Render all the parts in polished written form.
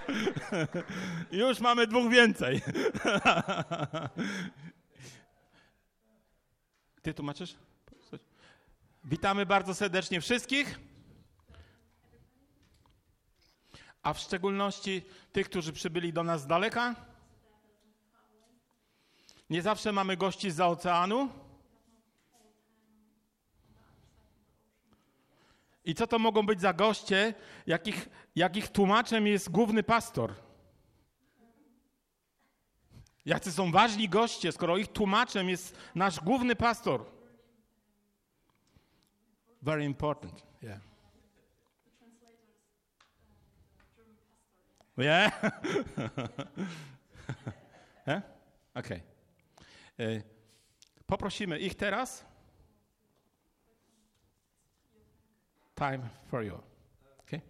Już mamy 2 więcej. Ty tłumaczysz? Witamy bardzo serdecznie wszystkich, a w szczególności tych, którzy przybyli do nas z daleka. Nie zawsze mamy gości zza oceanu. I co to mogą być za goście, jakich tłumaczem jest główny pastor? Jacy są ważni goście, skoro ich tłumaczem jest nasz główny pastor? Very important, yeah. Yeah? Okay. Poprosimy ich teraz. Time for you. Okay?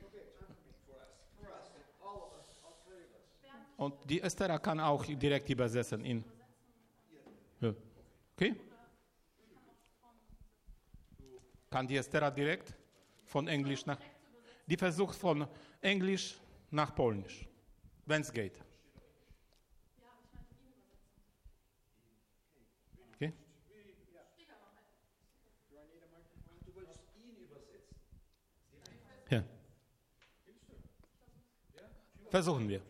Und die Esther kann auch direkt übersetzen in. Okay? Kann die Esther direkt von Englisch nach. Die versucht von Englisch nach Polnisch, wenn es geht. Okay? Ja. Versuchen wir.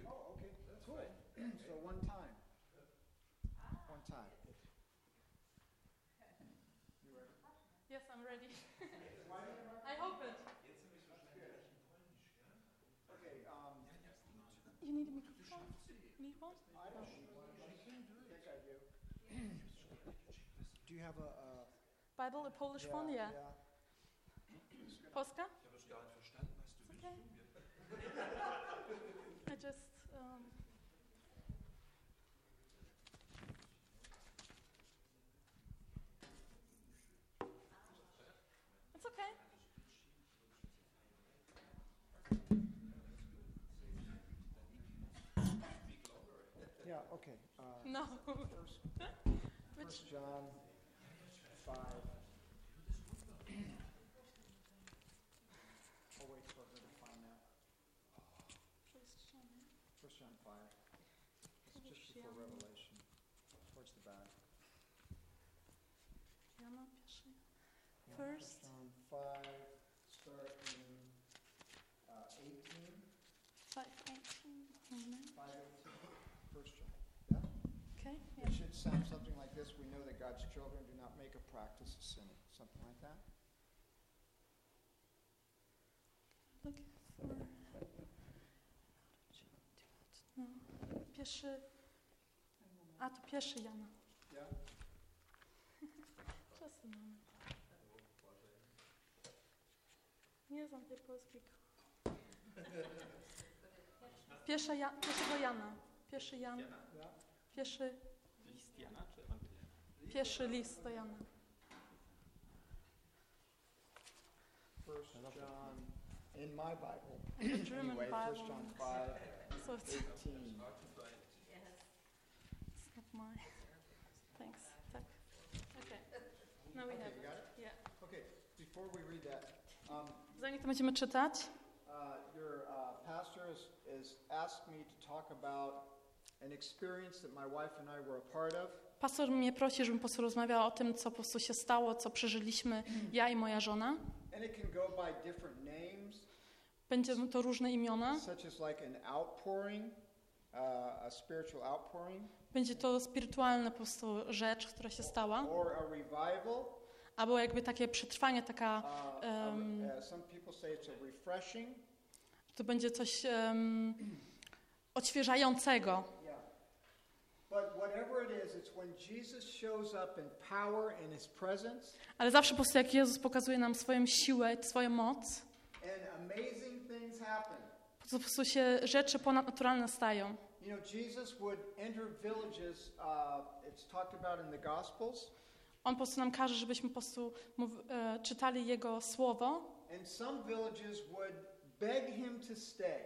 Yes, I'm ready. I hope it. You need a microphone? Need one? Do you have a Bible, a Polish one? Yeah. Polska? Okay. I just. It's okay. Yeah, okay. No. First John 5. I'll wait for her to find that. First John 5. It's just before Revelation. Towards the back. Jana, pierwszy. Yeah, First. John 5, start in 18. 5:18. Amen. 5:18. First John. Yeah? Okay. It Yeah. should sound something like this. We know that God's children do not make a practice of sinning. Something like that. Looking for. No. Pierwszy. A to pierwszy Jana. Yeah? Just a moment. Nie znam tej polskiego. Pierwszego Jana. Pierwszy Jan. Yeah? Pierwszy. List Jana czy Ewangelia? Pierwszy list do Jana. First John in my Bible. The German Anyway, First Bible. John 5, So it's 18. not my. Thanks. Tak. Okay. Now we have Okay, you got it? Yeah. Okay, before we read that, Zanim to będziemy czytać, your pastor is asked me to talk about an experience that my wife and I were a part of. pastor mnie prosi, żebym po prostu rozmawiała o tym, co po prostu się stało, co przeżyliśmy ja i moja żona. And it can go by different names, Będzie to różne imiona. such as like an outpouring, a spiritual outpouring, Będzie to spirytualna po prostu rzecz, która się stała. or a revival. Albo jakby takie przetrwanie, taka, Some people say it's a refreshing. to będzie coś odświeżającego. Yeah. But whatever it is, it's when Jesus shows up in power in His presence, Ale zawsze po prostu jak Jezus pokazuje nam swoją siłę, swoją moc, and amazing things happen. po prostu się rzeczy ponadnaturalne stają. You know, Jesus would enter villages. It's talked about in the Gospels. On po prostu nam każe, żebyśmy po prostu czytali Jego słowo. And some villages would beg Him to stay.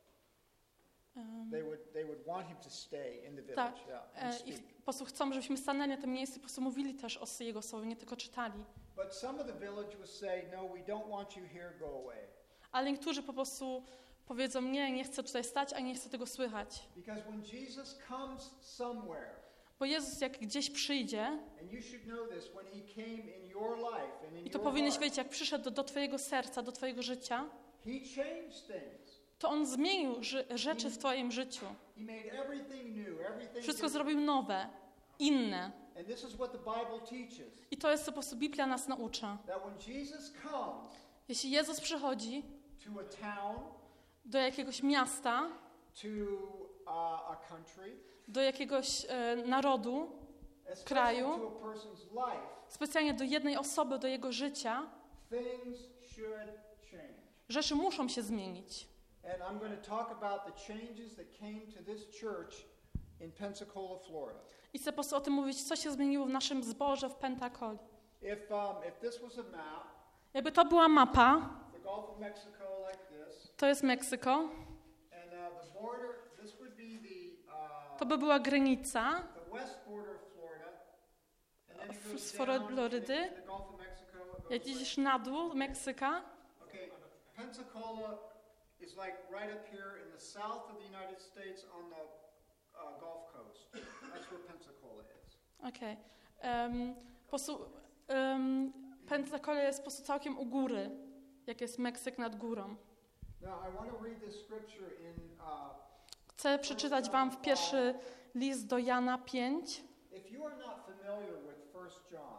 They would want Him to stay in the village. Tak. And I speak. po prostu chcą, żebyśmy stanęli na tym miejscu i po prostu mówili też o Jego słowie, nie tylko czytali. But some of the village would say, "No, we don't want you here. Go away." Ale niektórzy po prostu Powiedzą, nie chcę tutaj stać, a nie chcę tego słychać. Because when Jesus comes somewhere, Bo Jezus jak gdzieś przyjdzie, and you should know this, when he came in your life and in i to your powinieneś heart, wiedzieć, jak przyszedł do twojego serca, do twojego życia, he changed things. to On zmienił rzeczy w twoim życiu. He made everything new, everything Wszystko different. zrobił nowe, inne. And this is what the Bible teaches. I to jest, co po prostu Biblia nas naucza. That when Jesus comes Jeśli Jezus przychodzi to a town, do jakiegoś miasta, to a country, do jakiegoś narodu, especially kraju, to a person's life, specjalnie do jednej osoby, do jego życia, things should change. rzeczy muszą się zmienić. And I'm going to talk about the changes that came to this church in Pensacola, Florida. I chcę po prostu o tym mówić, co się zmieniło w naszym zborze w Pentakoli. If this was a map, Jakby to była mapa, the Gulf of Mexico like this, to jest Meksyko, and the border, this would be to by była granica the west border of Florida, and then it z goes Florydy. down to the Gulf of Mexico. It goes Jak idziesz na dół Meksyka, okay, Pensacola is like right up here in the south of the United States on the Gulf Coast. That's where Pensacola is. okej. Po prostu Pensacola jest po prostu całkiem u góry, jak jest Meksyk nad górą. Now I want to read this scripture in Chcę przeczytać wam w pierwszy list do Jana 5. if you are not familiar with 1 John,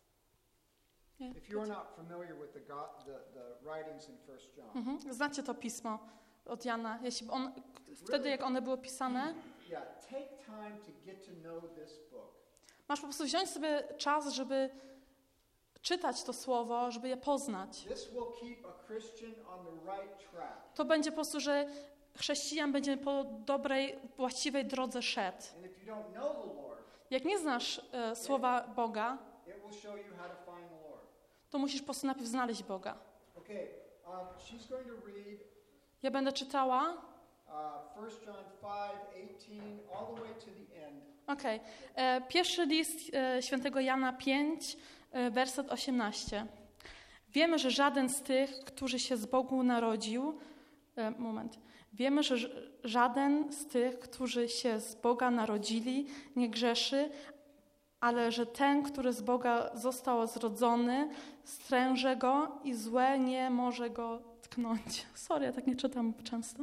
Nie? if you are not familiar with the writings in 1 John, Znacie to pismo od Jana. Wtedy jak one były pisane, yeah, take time to get to know this book. masz po prostu wziąć sobie czas, żeby czytać to słowo, żeby je poznać. This will keep a Christian on the right track. To będzie po prostu, że chrześcijan będzie po dobrej, właściwej drodze szedł. And if you don't know the Lord, Jak nie znasz słowa Boga, it will show you how to find the Lord. to musisz po prostu najpierw znaleźć Boga. Okay, she's going to read Ja będę czytała. 1 John 5:18 all the way to the end. Okej. Pierwszy list świętego Jana 5, werset 18. Wiemy, że żaden z tych, którzy się z Bogu narodził, Wiemy, że żaden z tych, którzy się z Boga narodzili, nie grzeszy, ale że ten, który z Boga został zrodzony, stręże go i złe nie może go tknąć. Sorry, ja tak nie czytam często.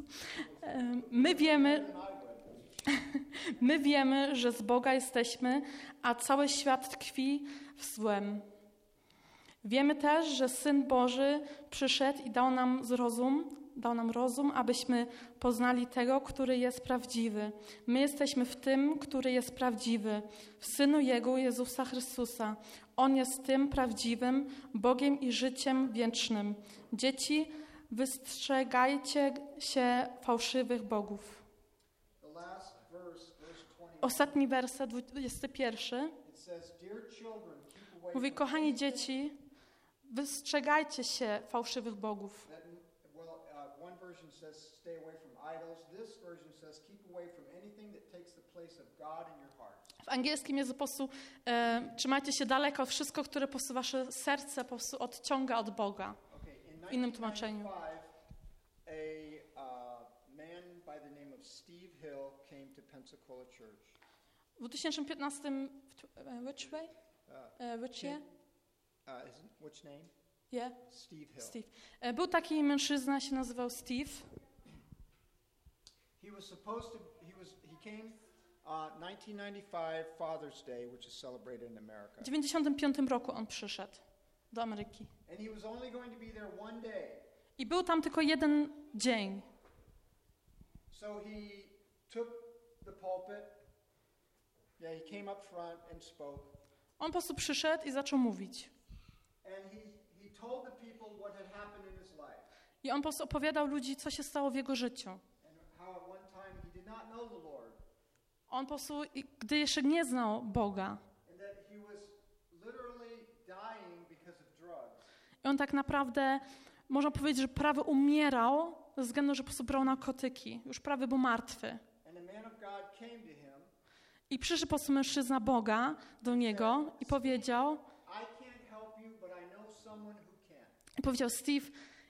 My wiemy, że z Boga jesteśmy, a cały świat tkwi w złem. Wiemy też, że Syn Boży przyszedł i dał nam rozum, abyśmy poznali tego, który jest prawdziwy. My jesteśmy w tym, który jest prawdziwy, w Synu Jego, Jezusa Chrystusa. On jest tym prawdziwym Bogiem i życiem wiecznym. Dzieci, wystrzegajcie się fałszywych bogów. Ostatni werset, 21. Mówi, kochani dzieci, wystrzegajcie się fałszywych bogów. One version says stay away from idols. This version says keep away from anything that takes the place of God in your heart. W angielskim jest po prostu trzymajcie się daleko od wszystko, które po prostu wasze serce po prostu odciąga od Boga. W innym tłumaczeniu. Man by the name of Steve Hill came to Pensacola Church. W 2015 which way? Which year? Which name? Yeah. Steve Hill. Steve. Był taki mężczyzna, się nazywał Steve. He came 1995 Father's Day, which is celebrated in America. W 1995 roku on przyszedł do Ameryki. And he was only going to be there one day. I był tam tylko jeden dzień. So he took the pulpit. Yeah, he came up front and spoke. On po prostu przyszedł i zaczął mówić. And he told the people what had happened in his life. I on po prostu opowiadał ludzi, co się stało w jego życiu. And how at one time he did not know the Lord. On po prostu, gdy jeszcze nie znał Boga. And that he was literally dying because of drugs. I on tak naprawdę, można powiedzieć, że prawie umierał ze względu, że po prostu brał narkotyki. Już prawie był martwy. And the man of God came to him. I przyszedł po prostu mężczyzna Boga do niego i powiedział, I can't help you, but I know someone who can. Steve,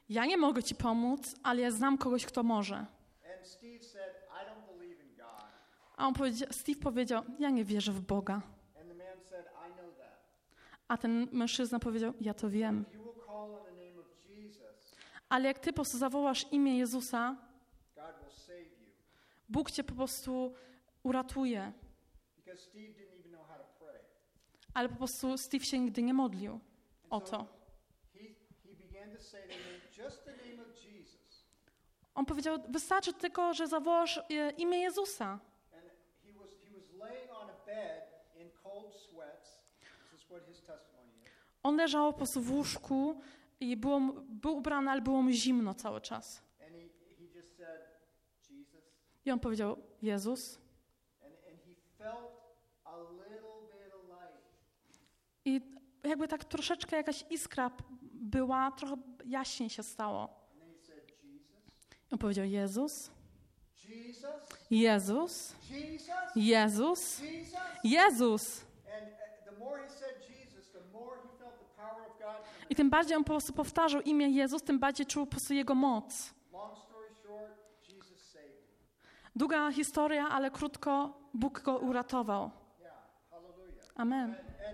ja nie mogę ci pomóc, ale ja znam kogoś, kto może. And Steve said, I don't believe in God. A Steve powiedział, ja nie wierzę w Boga. And the man said, I know that. A ten mężczyzna powiedział, ja to wiem. If you will call on the name of Jesus, Ale jak ty po prostu zawołasz imię Jezusa, God will save you. Bóg cię po prostu uratuje. Because Steve didn't even know how to pray. Ale po prostu Steve się nigdy nie modlił o And so to. he began to say the name, just the name of Jesus. On powiedział, wystarczy tylko, że zawołasz imię Jezusa. And he was laying on a bed in cold sweats. This is what his testimony is. On leżał po prostu w łóżku i był ubrany, ale było mu zimno cały czas. And he just said, Jesus. I on powiedział, Jezus. And he felt a little bit of light. I jakby tak troszeczkę jakaś iskra była, trochę jaśniej się stało. And then he said, Jesus. I on powiedział, Jezus, Jesus. Jezus, Jesus. Jezus, Jesus. Jezus. And the more he said Jesus, the more he felt the power of God. I tym bardziej on po prostu powtarzał imię Jezus, tym bardziej czuł po prostu Jego moc. Long story short, Jesus saved him. Długa historia, ale krótko, Bóg go uratował. Yeah, hallelujah. Amen.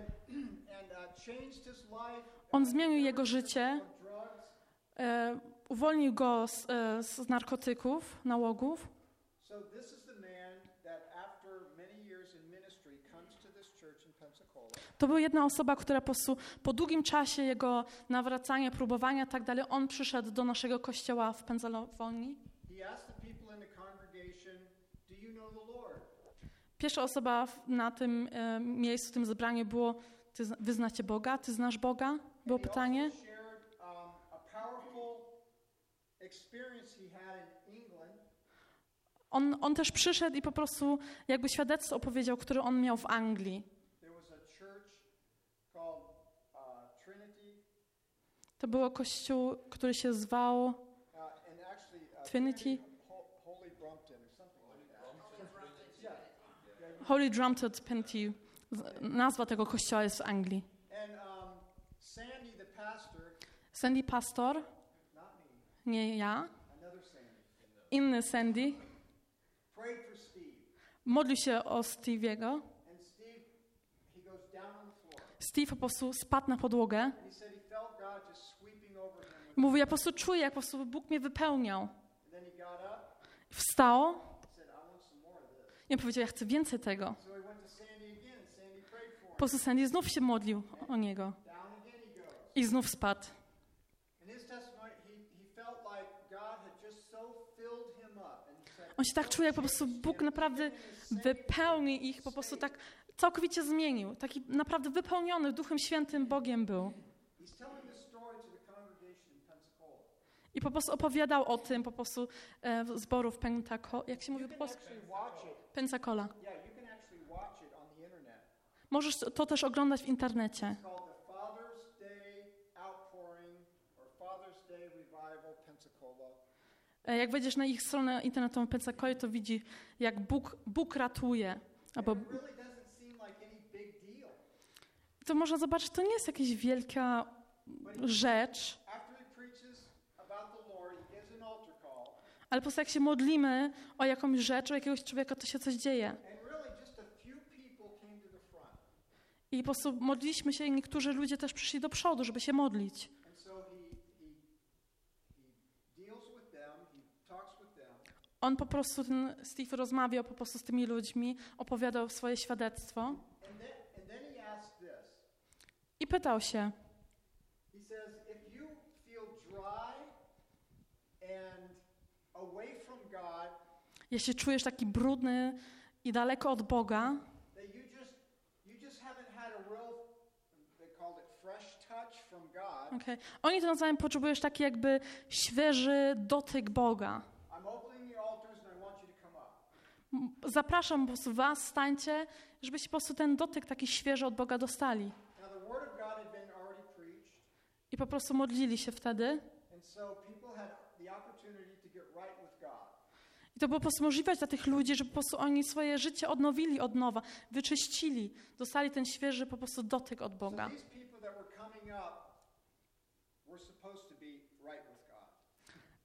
And changed his life. On zmienił jego życie, From drugs. uwolnił go z narkotyków, nałogów. So this is the man that after many years in ministry comes to this church in Pensacola. To była jedna osoba, która po prostu po długim czasie jego nawracania, próbowania i tak dalej, on przyszedł do naszego kościoła w Pensylwanii. He asked the people in the congregation, do you know the Lord? Pierwsza osoba na tym miejscu, w tym zebraniu było, wy znacie Boga? Ty znasz Boga? Było And he pytanie. also shared a powerful experience he had in England. On też przyszedł i po prostu jakby świadectwo opowiedział, które on miał w Anglii. There was a church called Trinity. To był kościół, który się zwał And actually, Trinity. Holy Brompton or something like that. Yeah. Holy Drumpton Penty. Nazwa tego kościoła jest w Anglii. And Sandy, the pastor, Sandy pastor, not me, nie ja, another Sandy, inny Sandy, prayed for Steve. modlił się o Stevie'ego. And Steve, he goes down on the floor. Steve po prostu spadł na podłogę. And he said he felt God just sweeping over him. I mówi, ja po prostu czuję, jak po prostu Bóg mnie wypełniał. And then he got up. Wstał Said, I want some more of this. i powiedział, ja chcę więcej tego. So he went to Sandy again, and Sandy prayed for Po him. prostu Sandy znów się modlił o niego. Down again he goes. I znów spadł. In his testimony, he felt like God had just so filled him up. And he said, On się tak czuje, jak po prostu Bóg naprawdę wypełni ich, po prostu tak całkowicie zmienił. Taki naprawdę wypełniony Duchem Świętym Bogiem był. he's telling this story to the congregation in Pensacola. I po prostu opowiadał o tym po prostu zborów Pensacola. Jak się mówi po polsku? Actually watch it. Pensacola. Yeah, you can actually watch it on the internet. Możesz to też oglądać w internecie. It's called the Father's Day Outpouring or Father's Day Revival Pensacola. Jak wejdziesz na ich stronę internetową Pensacola, to widzi, jak Bóg ratuje. Albo It really doesn't seem like any big deal. to można zobaczyć, to nie jest jakaś wielka rzecz, After he preaches about the Lord, he gives an altar call, ale po prostu jak się modlimy o jakąś rzecz, o jakiegoś człowieka, to się coś dzieje. and really just a few people came to the front. I po prostu modliliśmy się i niektórzy ludzie też przyszli do przodu, żeby się modlić. And so he deals with them, he talks with them, On po prostu, ten Steve rozmawiał po prostu z tymi ludźmi, opowiadał swoje świadectwo and then he asks this. i pytał się, He says, if you feel dry and away from God, jeśli czujesz taki brudny i daleko od Boga, that you just haven't had a real, they called it fresh touch from God. okay. Oni to nazywają, potrzebujesz taki jakby świeży dotyk Boga. I'm opening the altars and I want you to come up. Zapraszam po prostu was, stańcie, żebyście po prostu ten dotyk taki świeży od Boga dostali. Now the word of God had been already preached, I po prostu modlili się wtedy. and so people had the opportunity to get right with God. I to było po prostu możliwość dla tych ludzi, żeby po prostu oni swoje życie odnowili od nowa, wyczyścili, dostali ten świeży po prostu dotyk od So Boga. these people that were coming up were supposed to be right with God.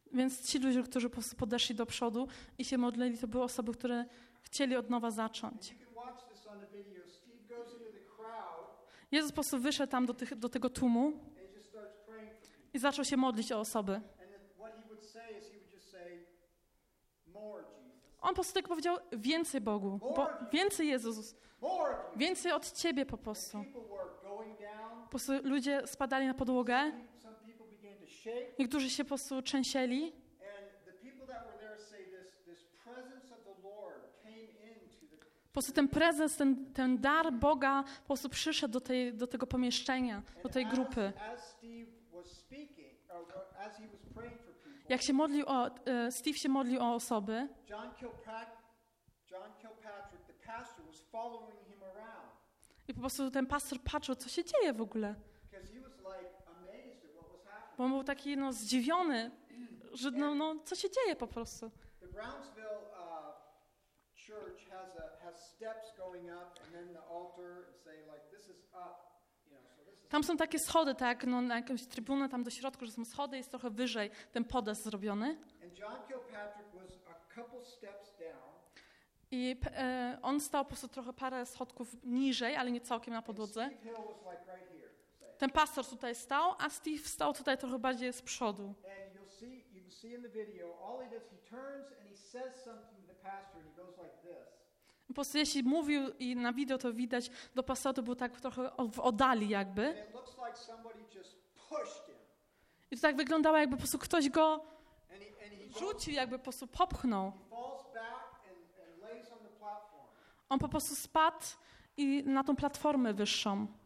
Więc ci ludzie, którzy po prostu podeszli do przodu i się modlili, to były osoby, które chcieli od nowa zacząć. You can watch this on the video. Steve goes into the crowd Jezus po prostu wyszedł tam do tego tłumu and he just starts praying for people. i zaczął się modlić o osoby. And then what he would say is he would just say, "More Jesus. On po prostu tak powiedział, więcej Bogu, więcej Jezus, More of you." więcej od Ciebie po prostu. People were going down. Po prostu ludzie spadali na podłogę, Some people began to shake. niektórzy się po prostu trzęsieli. And the people that were there say this presence of the Lord came into the Po prostu ten prezes, ten dar Boga po prostu przyszedł do tego pomieszczenia, do tej grupy. As Steve was speaking, or as he was praying for people, Jak się modlił Steve się modlił o osoby, John Kilpatrick, the pastor, was following him around i po prostu ten pastor patrzył, co się dzieje w ogóle. because he was like amazed at what was happening. Bo on był taki zdziwiony, że co się dzieje po prostu. The Brownsville church has steps going up, and then the altar, and say like this is up, so this is. Tam są takie schody, tak, na jakąś trybunę tam do środka, że są schody, jest trochę wyżej ten podest zrobiony. And John Kilpatrick was a couple steps down. I on stał po prostu trochę parę schodków niżej, ale nie całkiem na podłodze. Steve Hill was like right here. Say. Ten pastor tutaj stał, a Steve stał tutaj trochę bardziej z przodu. And you can see in the video, all he does, he turns and he says something to the pastor, and he goes like this. Po prostu jeśli mówił i na wideo to widać, do pastora to był tak trochę w oddali jakby. And it looks like somebody just pushed him. I to tak wyglądało, jakby po prostu ktoś go And he rzucił, jakby po prostu popchnął. falls back and lays on the platform. On po prostu spadł i na tą platformę wyższą. Now,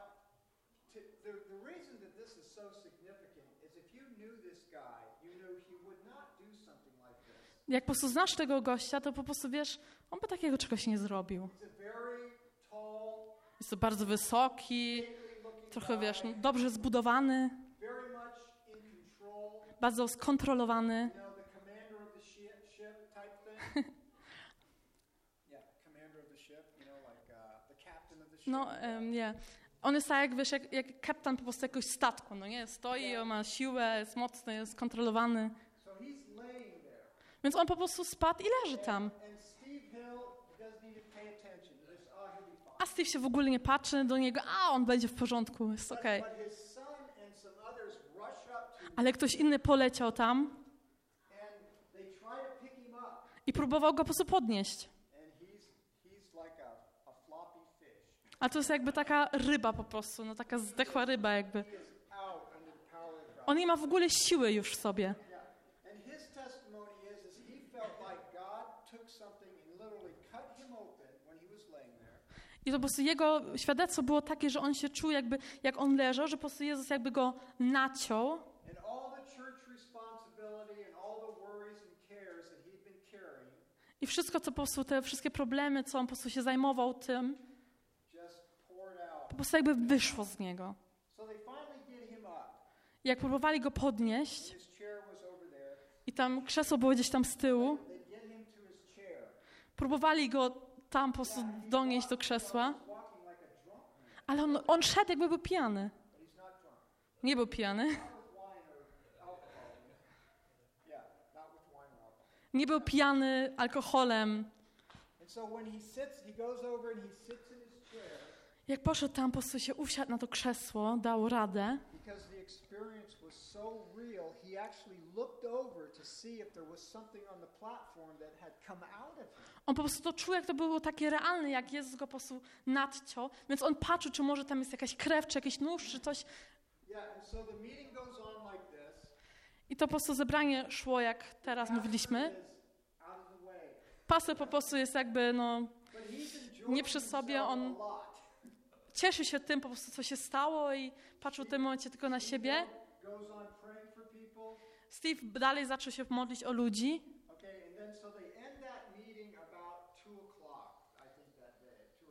the reason that this is so significant is if you knew this guy, you knew he would not do something like this. Jak po prostu znasz tego gościa, to po prostu wiesz, on by takiego czegoś nie zrobił. He's a very tall, Jest to bardzo wysoki, stately looking trochę wiesz, guy, dobrze zbudowany, very much in control. bardzo skontrolowany. You know, the commander of the ship type thing. Yeah, commander of the ship, like the captain of the ship. No, nie. On jest tak, jak wiesz, jak kapitan po prostu jakiegoś statku, no nie? Stoi, on ma siłę, jest mocny, jest skontrolowany. So he's laying there. Więc on po prostu spadł i leży tam. And Steve Hill doesn't even pay attention. He just, he'll be fine. A Steve się w ogóle nie patrzy do niego, on będzie w porządku, jest okej. But his son and some others rush up to him Ale ktoś inny poleciał tam and they try to pick him up. i próbował go po prostu podnieść. And he's like a floppy fish. A to jest jakby taka ryba po prostu, no taka zdechła ryba jakby. He is out under the power of God. On nie ma w ogóle siły już w sobie. Yeah. And his testimony is he felt like God took something and literally cut him open when he was laying there. I to po prostu jego świadectwo było takie, że on się czuł jakby, jak on leżał, że po prostu Jezus jakby go naciął. And all the church responsibility and all the worries and cares that he'd been carrying I wszystko, co po prostu, te wszystkie problemy, co on po prostu się zajmował tym, just poured out. po prostu jakby wyszło z niego. So they finally get him up. I jak próbowali go podnieść, His chair was over there. i tam krzesło było gdzieś tam z tyłu, They get him to his chair. próbowali go tam po prostu donieść do krzesła, He's walking like a drunk man, ale on szedł jakby był pijany. but he's not drunk. Nie był pijany. Not with wine or alcohol. Yeah, not with wine or alcohol. Nie był pijany alkoholem. And so when he goes over and he sits in his chair Jak poszedł tam, po prostu się usiadł na to krzesło, dał radę. because the experience was so real, he actually looked over to see if there was something on the platform that had come out of him. On po prostu to czuł, jak to było takie realne, jak Jezus go po prostu nadciął. Więc on patrzył, czy może tam jest jakaś krew, czy jakiś nóż, czy coś. Yeah, and so the meeting goes on like this. I to po prostu zebranie szło, jak teraz mówiliśmy. Is out of the way. Pastor po prostu jest jakby, But he's enjoying nie przy sobie, himself on a lot. cieszy się tym po prostu, co się stało i patrzył w tym momencie tylko na siebie. Goes on praying for people. Steve dalej zaczął się modlić o ludzi. Okay, and then so they end that meeting about 2 o'clock, I think that day, 2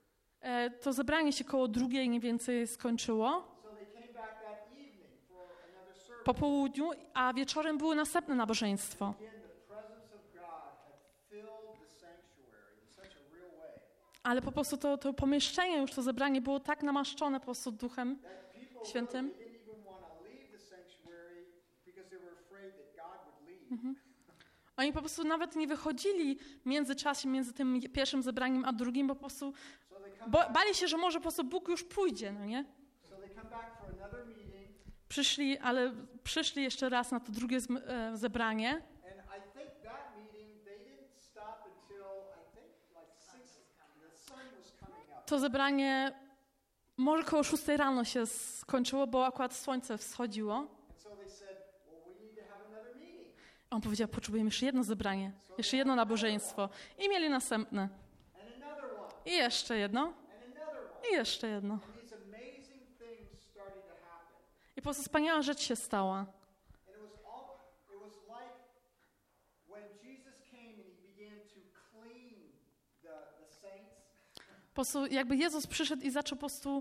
or 3. To zebranie się koło 2:00 mniej więcej skończyło. So they came back that evening for another service. Po południu, a wieczorem było następne nabożeństwo. Again, the presence of God had filled the sanctuary in such a real way Ale po prostu to pomieszczenie, już to zebranie było tak namaszczone po prostu Duchem that people Świętym. really didn't even want to leave the sanctuary because they were afraid that God would Oni po prostu nawet nie wychodzili w międzyczasie między tym pierwszym zebraniem a drugim, bo po prostu bali się, że może po prostu Bóg już pójdzie, no nie? So they come back for another meeting, Przyszli jeszcze raz na to drugie zebranie. and I think that meeting they didn't stop until I think like 6. The sun was coming up. To zebranie może koło 6 rano się skończyło, bo akurat słońce wschodziło. And so they said, well, we need to have another meeting. On powiedział, potrzebujemy jeszcze jedno zebranie, jeszcze jedno nabożeństwo. I mieli następne. And another one. I jeszcze jedno. And another one. I jeszcze jedno. And these amazing things started to happen. I po prostu wspaniała rzecz się stała. And it was like when Jesus came and he began to clean the saints. Po prostu jakby Jezus przyszedł i zaczął po prostu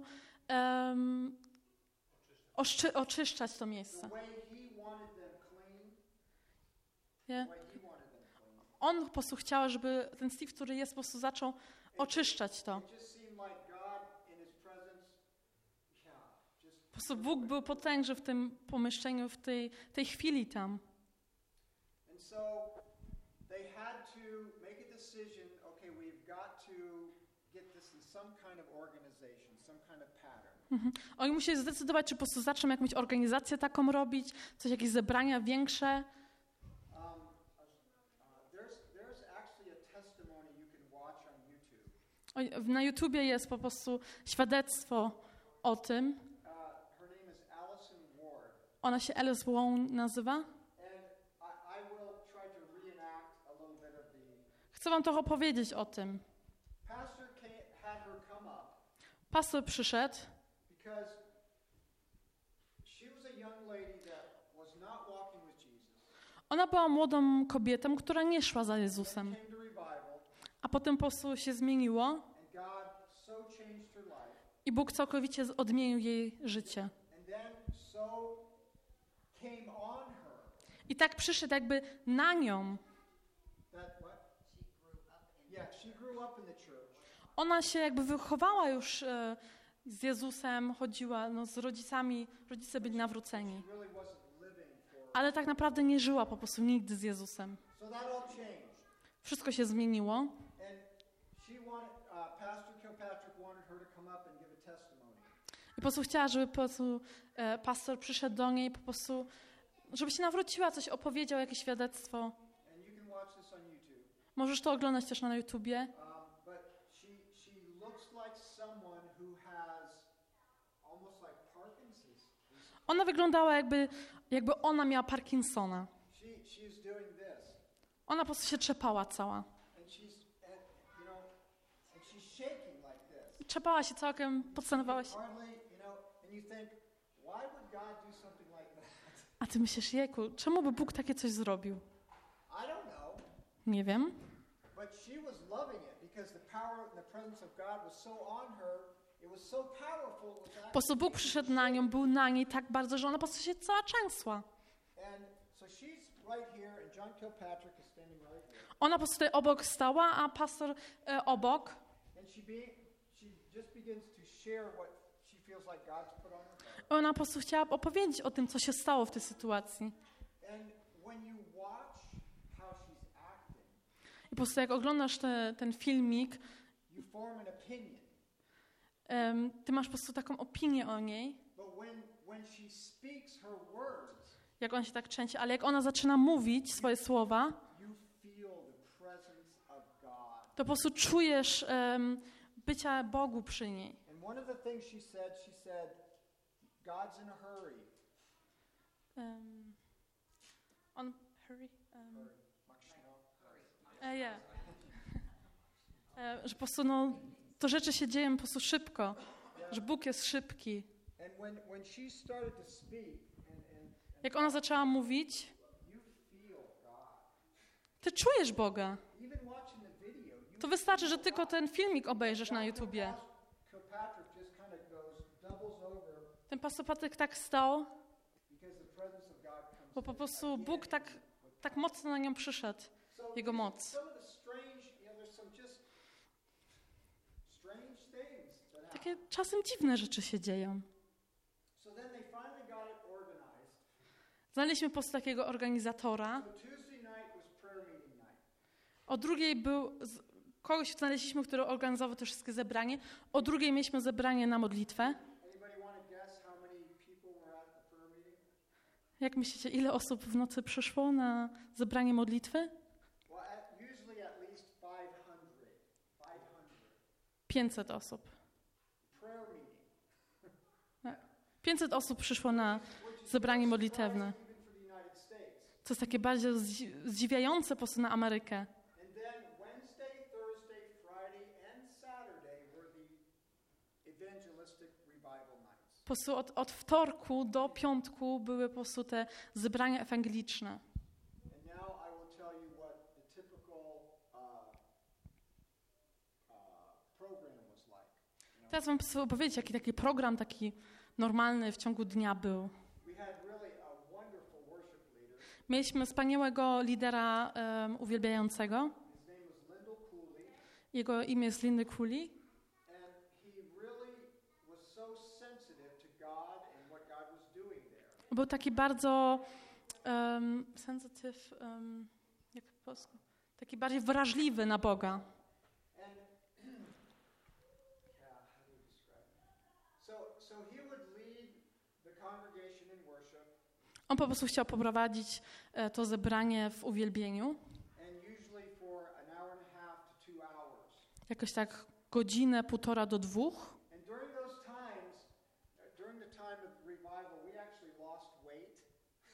oczyszczać to miejsce. The way he wanted them clean. Nie? The way he wanted them clean. On po prostu chciał, żeby ten Steve, który jest, po prostu zaczął oczyszczać to. It just seemed like God in his presence. Yeah, just Po prostu Bóg był potężny w tym pomieszczeniu, w tej chwili tam. And so they had to make a decision, okay, we've got to get this in some kind of organization, some kind of pattern. Oni musieli zdecydować, czy po prostu zaczną jakąś organizację taką robić, coś, jakieś zebrania większe. There's actually a testimony you can watch on YouTube. Na YouTubie jest po prostu świadectwo o tym. Her name is Allison Ward. Ona się Alice Wong nazywa. And I will try to reenact a little bit of the... Chcę wam trochę opowiedzieć o tym. Pastor had her come up Pastor przyszedł, because she was a young lady that was not walking with Jesus. ona była młodą kobietą, która nie szła za Jezusem. Came to revival, A potem po prostu się zmieniło and God so changed her life. i Bóg całkowicie odmienił jej życie. And then so came on her I tak przyszedł jakby na nią. that what? She grew up in the church. Ona się jakby wychowała już z Jezusem, chodziła z rodzicami, rodzice byli nawróceni. She really wasn't living for. Ale tak naprawdę nie żyła po prostu nigdy z Jezusem. So that all changed. Wszystko się zmieniło. And she wanted, Pastor Kilpatrick wanted her to come up and give a testimony. I po prostu chciała, żeby po prostu pastor przyszedł do niej, po prostu, żeby się nawróciła, coś opowiedział, jakieś świadectwo. And you can watch this on YouTube. Możesz to oglądać też na YouTubie. But she looks like someone who has almost like Parkinson's. Ona wyglądała jakby ona miała Parkinsona. She's doing this. Ona po prostu się trzepała cała. And she's shaking like this. Trzepała się całkiem, podstanowała się. Hardly, and you think, why would God do something like that? A ty myślisz, jejku, czemu by Bóg takie coś zrobił? I don't know. Nie wiem. But she was loving it because the power and the presence of God was so on her. It was so powerful. It was Po prostu Bóg przyszedł na nią, był na niej tak bardzo, że ona po prostu się cała trzęsła. And so she's right here, and John Kilpatrick is standing right here. Ona po prostu tutaj obok stała, a pastor obok. And she just begins to share what she feels like God's put on her heart. Ona po prostu chciała opowiedzieć o tym, co się stało w tej sytuacji. And when you watch how she's acting, I po prostu jak oglądasz ten filmik, you form an opinion. ty masz po prostu taką opinię o niej, But when she speaks her words, jak ona się tak trzęsie, ale jak ona zaczyna mówić swoje słowa, you feel the presence of God. to po prostu czujesz bycia Bogu przy niej. And one of the things she said, God's in a hurry. On hurry? Hurry. Yeah. Że po prostu to rzeczy się dzieją po prostu szybko, że Bóg jest szybki. And when she started to speak, Jak ona zaczęła mówić, you feel God. ty czujesz Boga. Even watching the video, To wystarczy, że tylko ten filmik obejrzysz na YouTubie. Kilpatrick just kind of doubles over Ten pastor Patryk tak stał, because the presence of God comes. bo po prostu Bóg tak mocno na nią przyszedł, jego moc. Some of the strange, there's some just strange things that happen. Takie czasem dziwne rzeczy się dzieją. So then they finally got it organized. Znaleźliśmy po prostu takiego organizatora. So Tuesday O drugiej kogoś znaleźliśmy, który organizował to wszystkie zebranie. O drugiej mieliśmy zebranie na modlitwę. Anybody want to guess how many people were at the prayer meeting? Jak myślicie, ile osób w nocy przyszło na zebranie modlitwy? Well, usually at least 500. 500 osób. Prayer meeting. 500 osób przyszło na zebranie modlitewne. Even for the United States. To jest takie bardzo zdziwiające po prostu na Amerykę. And then Wednesday, Thursday, Friday, and Saturday were the evangelistic revival nights. Po prostu od wtorku do piątku były po prostu te zebrania ewangeliczne. And now I will tell you what the typical program was like. Teraz wam chcę opowiedzieć, jaki taki program taki normalny w ciągu dnia był. We had really a wonderful worship leader. Mieliśmy wspaniałego lidera uwielbiającego. His name was Lyndall Cooley, Jego imię jest Lindy Cooley. and he really was so sensitive to God and what God was doing there. Był taki bardzo sensitive, jak po polsku? Taki bardziej wrażliwy na Boga. And how do you describe it? So he would lead the congregation in worship, On po prostu chciał poprowadzić to zebranie w uwielbieniu. and usually for an hour and a half to 2 hours. Jakoś tak godzinę, 1,5 do 2. And during those times, during the time of revival, we actually lost weight.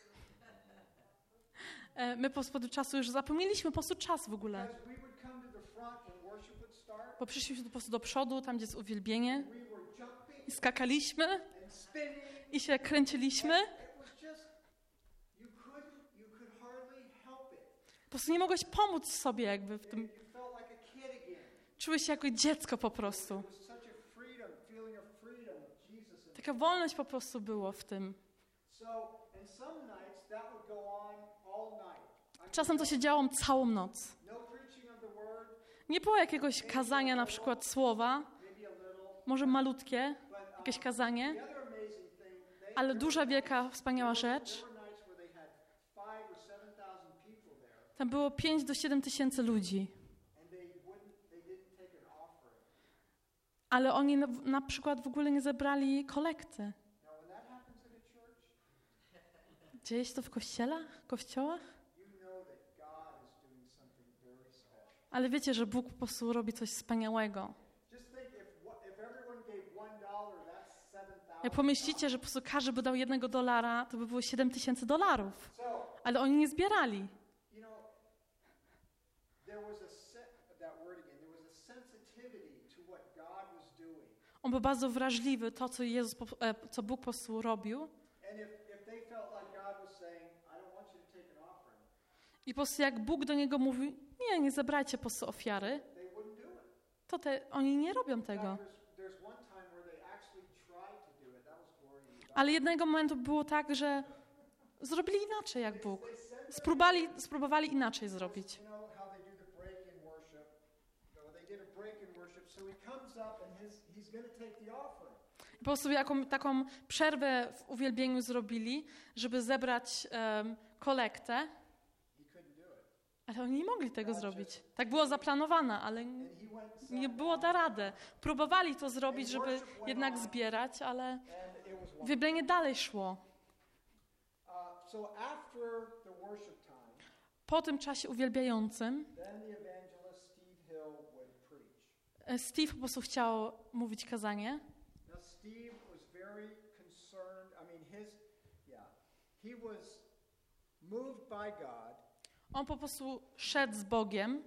My po prostu do czasu już zapomnieliśmy po prostu czas w ogóle. Because we would come to the front and worship would start. Bo przyszliśmy po prostu do przodu, tam gdzie jest uwielbienie. We were jumping I skakaliśmy and spinning. i się kręciliśmy. It was just, you could hardly help it. Po prostu nie mogłeś pomóc sobie jakby w tym. You felt like a kid again. Czułeś się jako dziecko po prostu. It was such a freedom, feeling of freedom of Jesus. In Taka wolność po prostu było w tym. So, and some nights that would go on all night. Czasem to się działo całą noc. No preaching of the word, Nie było jakiegoś kazania, na przykład słowa, maybe a little. może malutkie, But jakieś kazanie, the other amazing thing, ale duża, wielka, wspaniała rzecz. there were nights where they had 5,000 or 7,000 people there, Tam było 5 do 7 tysięcy ludzi, and they didn't take an offering. ale oni na przykład w ogóle nie zebrali kolekty. Now, when that happens in a church, Dzieje się to w kościołach? you know that God is doing something very special. Ale wiecie, że Bóg po prostu robi coś wspaniałego. Just think, if everyone gave $1, that's 7,000. Jak pomyślicie, że po prostu każdy by dał $1, to by było $7,000. So, Ale oni nie zbierali. you know, there was that word again. There was a sensitivity to what God was doing. On był bardzo wrażliwy, to co Bóg po prostu robił. And if they felt like God was saying, I don't want you to take an offering, I po prostu jak Bóg do niego mówi, nie zabrajcie po prostu ofiary, they wouldn't do it. to oni nie robią tego. There's one time where they actually tried to do it. That was glory to God. Ale jednego momentu było tak, że zrobili inaczej jak Bóg. Spróbowali inaczej zrobić. You know how they do the break in worship? They did a break in worship, so he comes up and he's going to take the offering. Po prostu taką przerwę w uwielbieniu zrobili, żeby zebrać kolektę, He couldn't do it. ale oni nie mogli tego zrobić. Tak było zaplanowane, ale And he went and nie sat było down, da rady. Próbowali to zrobić, żeby jednak zbierać, ale and it was wonderful. uwielbienie dalej szło. So after the worship time, Po tym czasie uwielbiającym then the evangelist Steve Hill would preach. Steve po prostu chciał mówić kazanie. Now Steve was very concerned. He was moved by God. On po prostu szedł z Bogiem.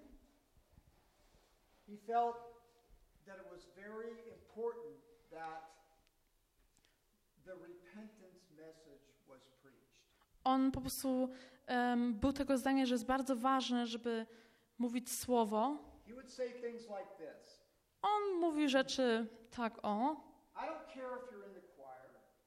He felt that it was very important that the repentance message was preached. On po prostu był tego zdania, że jest bardzo ważne, żeby mówić słowo. He would say things like this. On mówi rzeczy tak I don't care if you're in the choir,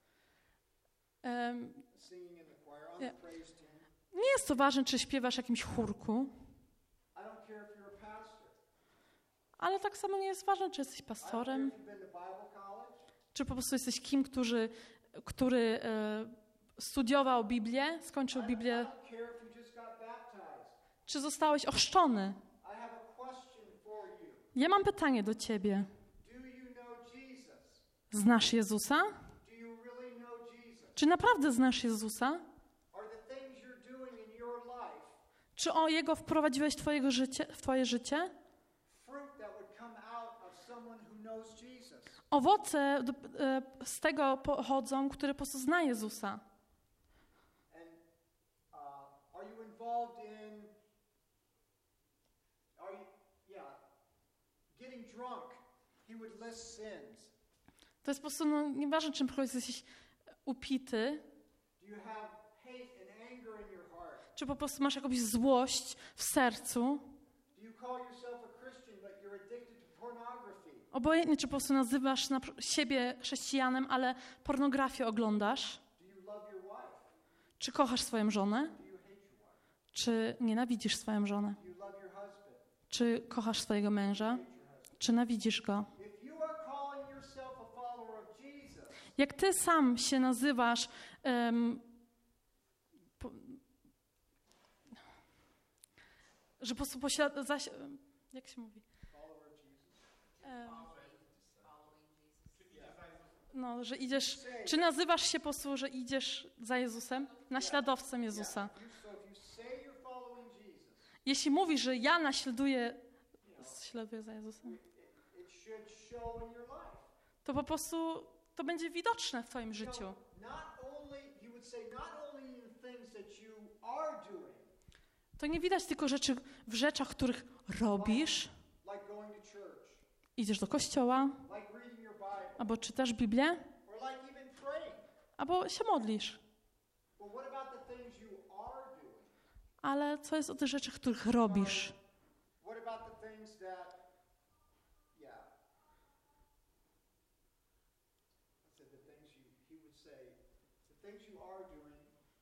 singing in the choir, on the praise team. nie jest to ważne, czy śpiewasz w jakimś chórku, I don't care if you're a pastor. ale tak samo nie jest ważne, czy jesteś I don't care pastorem, if you've been to Bible college. czy po prostu jesteś kim, który studiował Biblię, skończył I Biblię, don't care if you just got baptized. czy zostałeś ochrzczony. I Ja mam pytanie do ciebie. Do you know Jesus? Znasz Jezusa? Do you really know Jesus? Czy naprawdę znasz Jezusa? Are the things you're doing in your life Czy Jego wprowadziłeś w twoje życie? fruit that would come out of someone who knows Jesus? Owoce z tego pochodzą, który po prostu zna Jezusa. And are you involved in getting drunk? He would list sins. To jest po prostu, nieważne czym jesteś upity, Do you have hate and anger in your heart? czy po prostu masz jakąś złość w sercu. Do you call yourself a Christian but you're addicted to pornography? Obojętnie, czy po prostu nazywasz siebie chrześcijanem, ale pornografię oglądasz. Do you love your wife? Czy kochasz swoją żonę? Do you hate your wife? Czy nienawidzisz swoją żonę? Do you love your husband? Czy kochasz swojego męża? Czy nienawidzisz go? If you are calling yourself a follower of Jesus, Jak ty sam się nazywasz, że po prostu jak się mówi? follower of Jesus. No, że idziesz, czy nazywasz się po prostu, że idziesz za Jezusem? Naśladowcem Jezusa. So if you say you're following Jesus, Jeśli mówisz, że ja naśladuję za Jezusem, it should show in your life. to po prostu to będzie widoczne w twoim życiu. You would say not only in things that you are doing, To nie widać tylko w rzeczach, których robisz. like going to church, Idziesz do kościoła, like reading your Bible, albo czytasz Biblię, or like even praying. albo się modlisz. But what about the things you are doing? Ale co jest o tych rzeczach, których robisz? What about the things that, I said the things he would say, the things you are doing.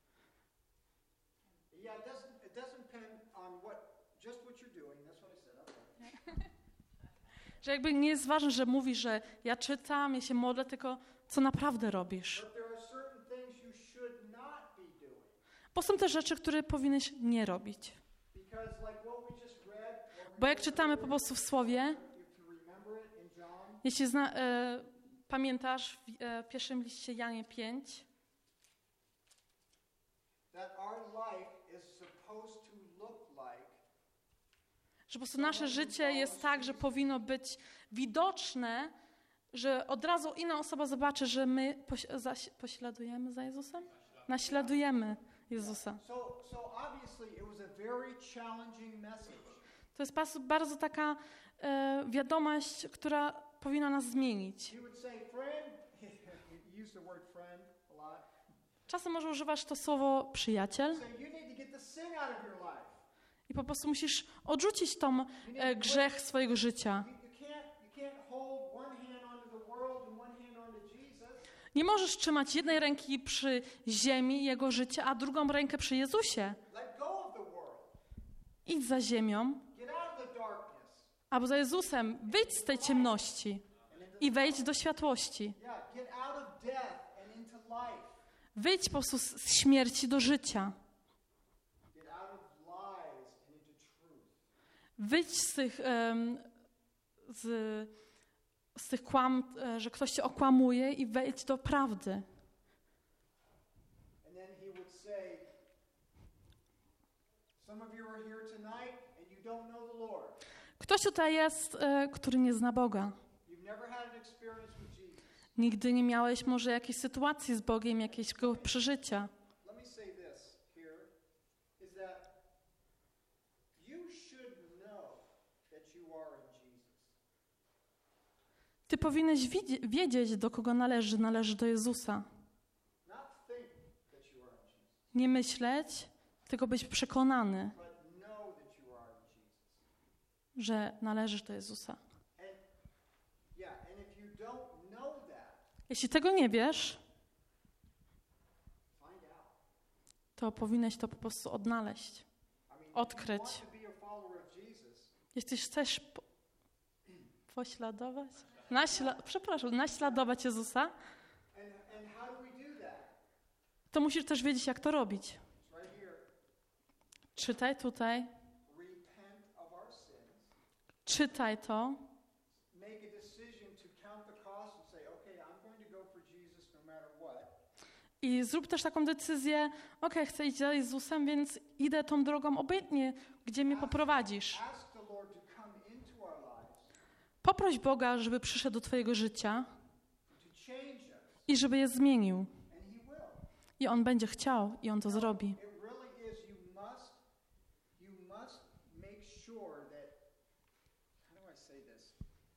Yeah, it doesn't depend on just what you're doing. That's what I said. Okay. Że jakby nie jest ważne, że mówisz, że ja czytam, ja się modlę, tylko co naprawdę robisz. But there are certain things you should not be doing. Bo są te rzeczy, które powinieneś nie robić. Because like what we just read, Bo jak czytamy po prostu w Słowie, if you remember it in John, jeśli pamiętasz w pierwszym liście Janie 5, that our life is supposed to look like że po prostu nasze życie jest tak, że powinno być widoczne, że od razu inna osoba zobaczy, że my pośladujemy za Jezusem? Naśladujemy Jezusa. So obviously it was a very challenging message. To jest bardzo taka wiadomość, która powinna nas zmienić. He would say, friend, he used the word friend a lot. Czasem może używasz to słowo przyjaciel Say you need to get the sin out of your life. i po prostu musisz odrzucić tą grzech swojego życia. You can't hold one hand onto the world and one hand onto Jesus. Nie możesz trzymać jednej ręki przy ziemi, Jego życia, a drugą rękę przy Jezusie. Let go of the world. Idź za ziemią, Get out of the darkness. albo za Jezusem. Wyjdź z tej ciemności i wejdź do światłości. Yeah, get out of death and into life. Wyjdź po prostu z śmierci do życia. Get out of lies and into truth. Wyjdź z tych kłam, że ktoś cię okłamuje i wejdź do prawdy. And then he would say, some of you are here tonight and you don't know the Lord. Ktoś tutaj jest, który nie zna Boga. You've never had an experience with Jesus. Nigdy nie miałeś może jakiejś sytuacji z Bogiem, jakiegoś przeżycia. Let me say this here, is that you should know that you are in Jesus. Ty powinieneś wiedzieć, do kogo należy. Należy do Jezusa. Not think that you are in Jesus, Nie myśleć, tylko być przekonany, but know that you are in Jesus. że należysz do Jezusa. And if you don't know that, Jeśli tego nie wiesz, find out. to powinieneś to po prostu odnaleźć. I mean, if you Odkryć. want to be a follower of Jesus, Jeśli chcesz pośladować? Naśladować Jezusa, and how do we do that? to musisz też wiedzieć, jak to robić. It's right here. Czytaj tutaj. Repent of our sins. czytaj to make a decision to count the cost and say, okay, I'm going to go for Jesus no matter what. i zrób też taką decyzję, chcę iść za Jezusem, więc idę tą drogą obojętnie, gdzie mnie poprowadzisz. Ask the Lord to come into our lives, Poproś Boga, żeby przyszedł do twojego życia to change us, i żeby je zmienił. and He will. I On będzie chciał i On to zrobi. It really is. You must make sure that. How do I say this?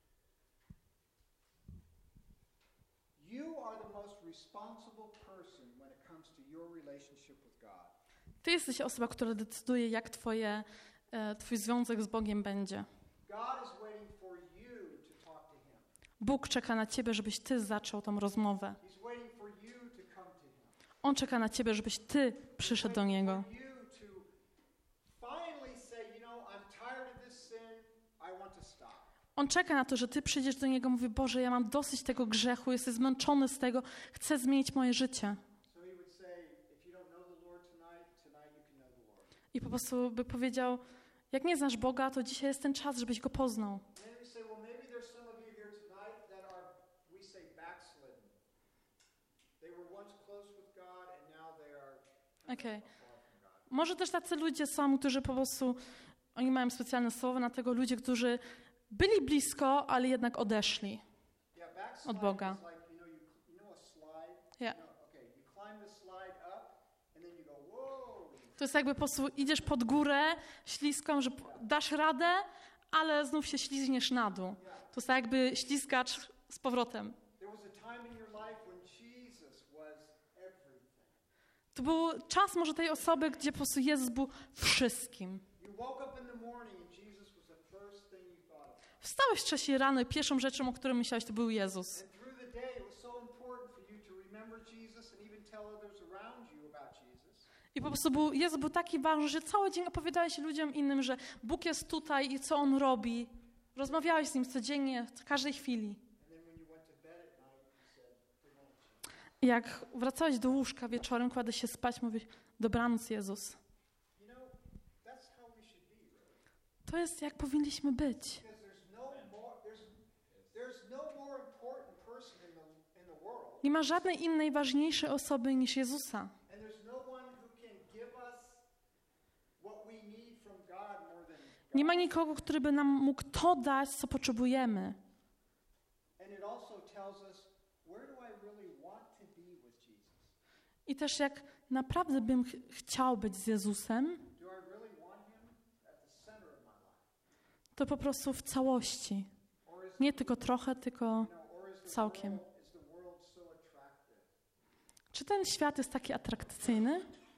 You are the most responsible person when it comes to your relationship with God. Ty jesteś osoba, która decyduje, jak twój związek z Bogiem będzie. God is waiting for you to talk to Him. Bóg czeka na ciebie, żebyś ty zaczął tą rozmowę. He's waiting for you to come to Him. On czeka na ciebie, żebyś ty przyszedł do Niego. For you to finally say, I'm tired of this sin. I want to stop. On czeka na to, że ty przyjdziesz do Niego i mówi, Boże, ja mam dosyć tego grzechu, jestem zmęczony z tego, chcę zmienić moje życie. So He would say, if you don't know the Lord tonight you can know the Lord. I po prostu by powiedział, jak nie znasz Boga, to dzisiaj jest ten czas, żebyś Go poznał. And then we say, well, maybe there's some of you here tonight that are, we say, backslidden. They were once close with God and now they are Okej. far from God. Może też tacy ludzie są, którzy po prostu, oni mają specjalne słowo na tego, ludzie, którzy byli blisko, ale jednak odeszli. Yeah, backsliding Od Boga. is like, you know a slide? Yeah. Okay, you climb the slide up and then you go, whoa. To jest jakby po prostu idziesz pod górę śliską, że dasz radę, ale znów się ślizgniesz na dół. To jest tak jakby ślizgacz z powrotem. There was a time in your life when Jesus was everything. To był czas może tej osoby, gdzie po prostu Jezus był wszystkim. You woke up in the morning and Jesus was the first thing you thought of. Wstałeś wcześniej rano i pierwszą rzeczą, o której myślałeś, to był Jezus. And through the day, it was so important for you to remember Jesus and even tell others around you about Jesus. I po prostu Jezus był taki ważny, że cały dzień opowiadałeś ludziom innym, że Bóg jest tutaj i co On robi. Rozmawiałeś z Nim codziennie, w każdej chwili. And then when you went to bed at night, you said, "Good night, Jesus." I jak wracałeś do łóżka wieczorem, kładłeś się spać, mówisz, dobranoc Jezus. You know, that's how we should be, really. To jest jak powinniśmy być. Because there's no more important person in the world. Nie ma żadnej innej ważniejszej osoby niż Jezusa. And there's no one who can give us what we need from God more than God. Nie ma nikogo, który by nam mógł to dać, co potrzebujemy. And it also tells us, where do I really want to be with Jesus? I też jak naprawdę bym chciał być z Jezusem, Do I really want Him at the center of my life? to po prostu w całości. Or is Nie tylko trochę, tylko or is całkiem. is the world so attractive? Czy ten świat jest taki atrakcyjny?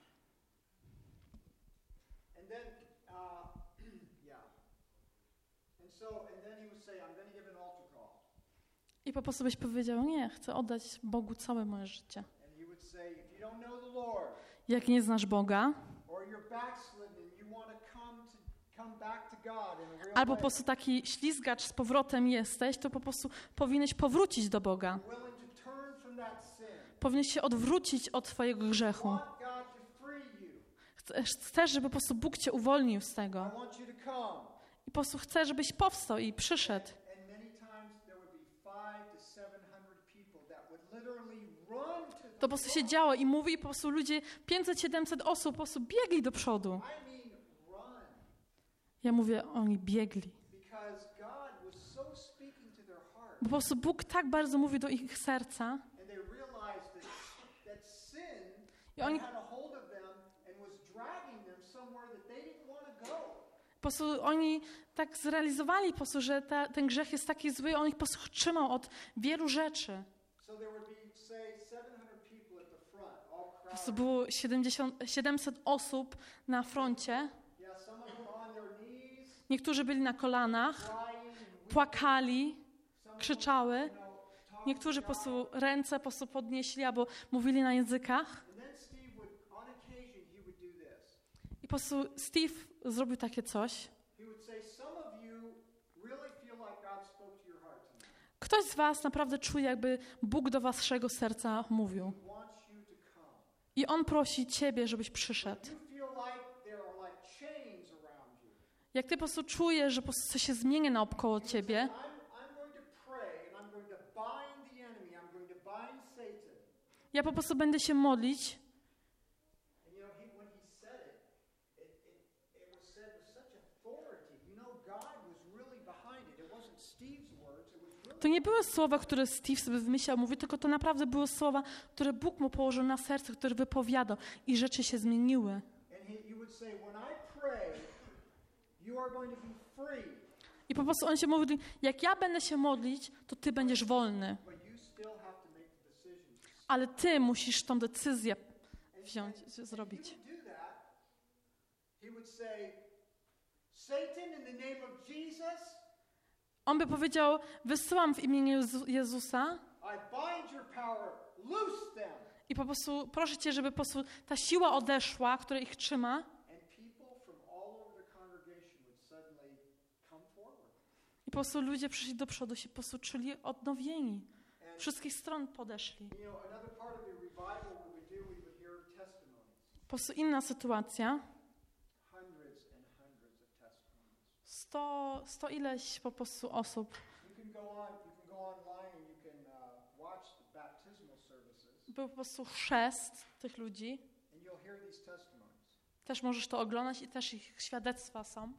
And then, yeah. And then He would say, I'm going to give an altar call. I po prostu byś powiedział, nie, chcę oddać Bogu całe moje życie. And He would say, if you don't know the Lord, Jak nie znasz Boga, or you're backslidden and you want to come back to God in a real albo po way, prostu taki ślizgacz z powrotem jesteś, to po prostu powinieneś powrócić do Boga. willing to turn from that sin, Powinieneś się odwrócić od twojego grzechu. want God to free you, Chcesz, żeby po prostu Bóg cię uwolnił z tego. I want you to come. I po prostu chcesz, żebyś powstał i przyszedł. And many times there would be 500 to 700 people that would literally run to To po prostu się działo i mówi, i po prostu ludzie, 500-700 osób po prostu biegli do przodu. I mean run. Ja mówię, oni biegli. Because God was so speaking to their heart. Bo po prostu Bóg tak bardzo mówi do ich serca. And they realized that sin I oni had a hold of them and was dragging them somewhere that they didn't want to go. po prostu oni tak zrealizowali po prostu, że ten grzech jest taki zły, on ich po prostu trzymał od wielu rzeczy. So there would be, say, 700 people at the front, all Po prostu crowded. było 700 osób na froncie. Yeah, some of them on their knees, Niektórzy byli na kolanach, crying, płakali, some of them, krzyczały. talking Niektórzy to po God. prostu ręce po prostu podnieśli albo mówili na językach. And then Steve would, on occasion, he would do this. I po prostu Steve zrobił takie coś. He would say, some of you really feel like God spoke to your heart tonight. Ktoś z was naprawdę czuje, jakby Bóg do waszego serca mówił. He wants you to come. I On prosi ciebie, żebyś przyszedł. You feel like there are like chains around you. Jak ty po prostu czujesz, że po prostu coś się zmienia naokoło ciebie, I'm going to pray and I'm going to bind the enemy. I'm going to bind Satan. ja po prostu będę się modlić. And you know, when he said it was said with such authority. You know, God was really behind it. It wasn't Steve's words. It was really. To nie były słowa, które Steve sobie wymyślał, mówił, tylko to naprawdę były słowa, które Bóg mu położył na serce, które wypowiadał i rzeczy się zmieniły. And he would say, when I pray, you are going to be free. I po prostu on się mówił, jak ja będę się modlić, to ty będziesz wolny. But you still have to make the decision. Ale ty musisz tą decyzję wziąć, zrobić. If you would do that, he would say, Satan, in the name of Jesus, On by powiedział, wysyłam w imieniu Jezusa I bind your power, loose them. i po prostu proszę cię, żeby po prostu ta siła odeszła, która ich trzyma. And people from all over the congregation would suddenly come forward. I po prostu ludzie przyszli do przodu, się po prostu czuli odnowieni. And Wszystkich stron podeszli. you know, another part of the revival we would do, we would hear testimonies. Po prostu inna sytuacja. Hundreds and hundreds of testimonies. 100 ileś po prostu osób. You can go online and you can watch the baptismal services Był po prostu chrzest tych ludzi. and you'll hear these testimonies. Też możesz to oglądać i też ich świadectwa są.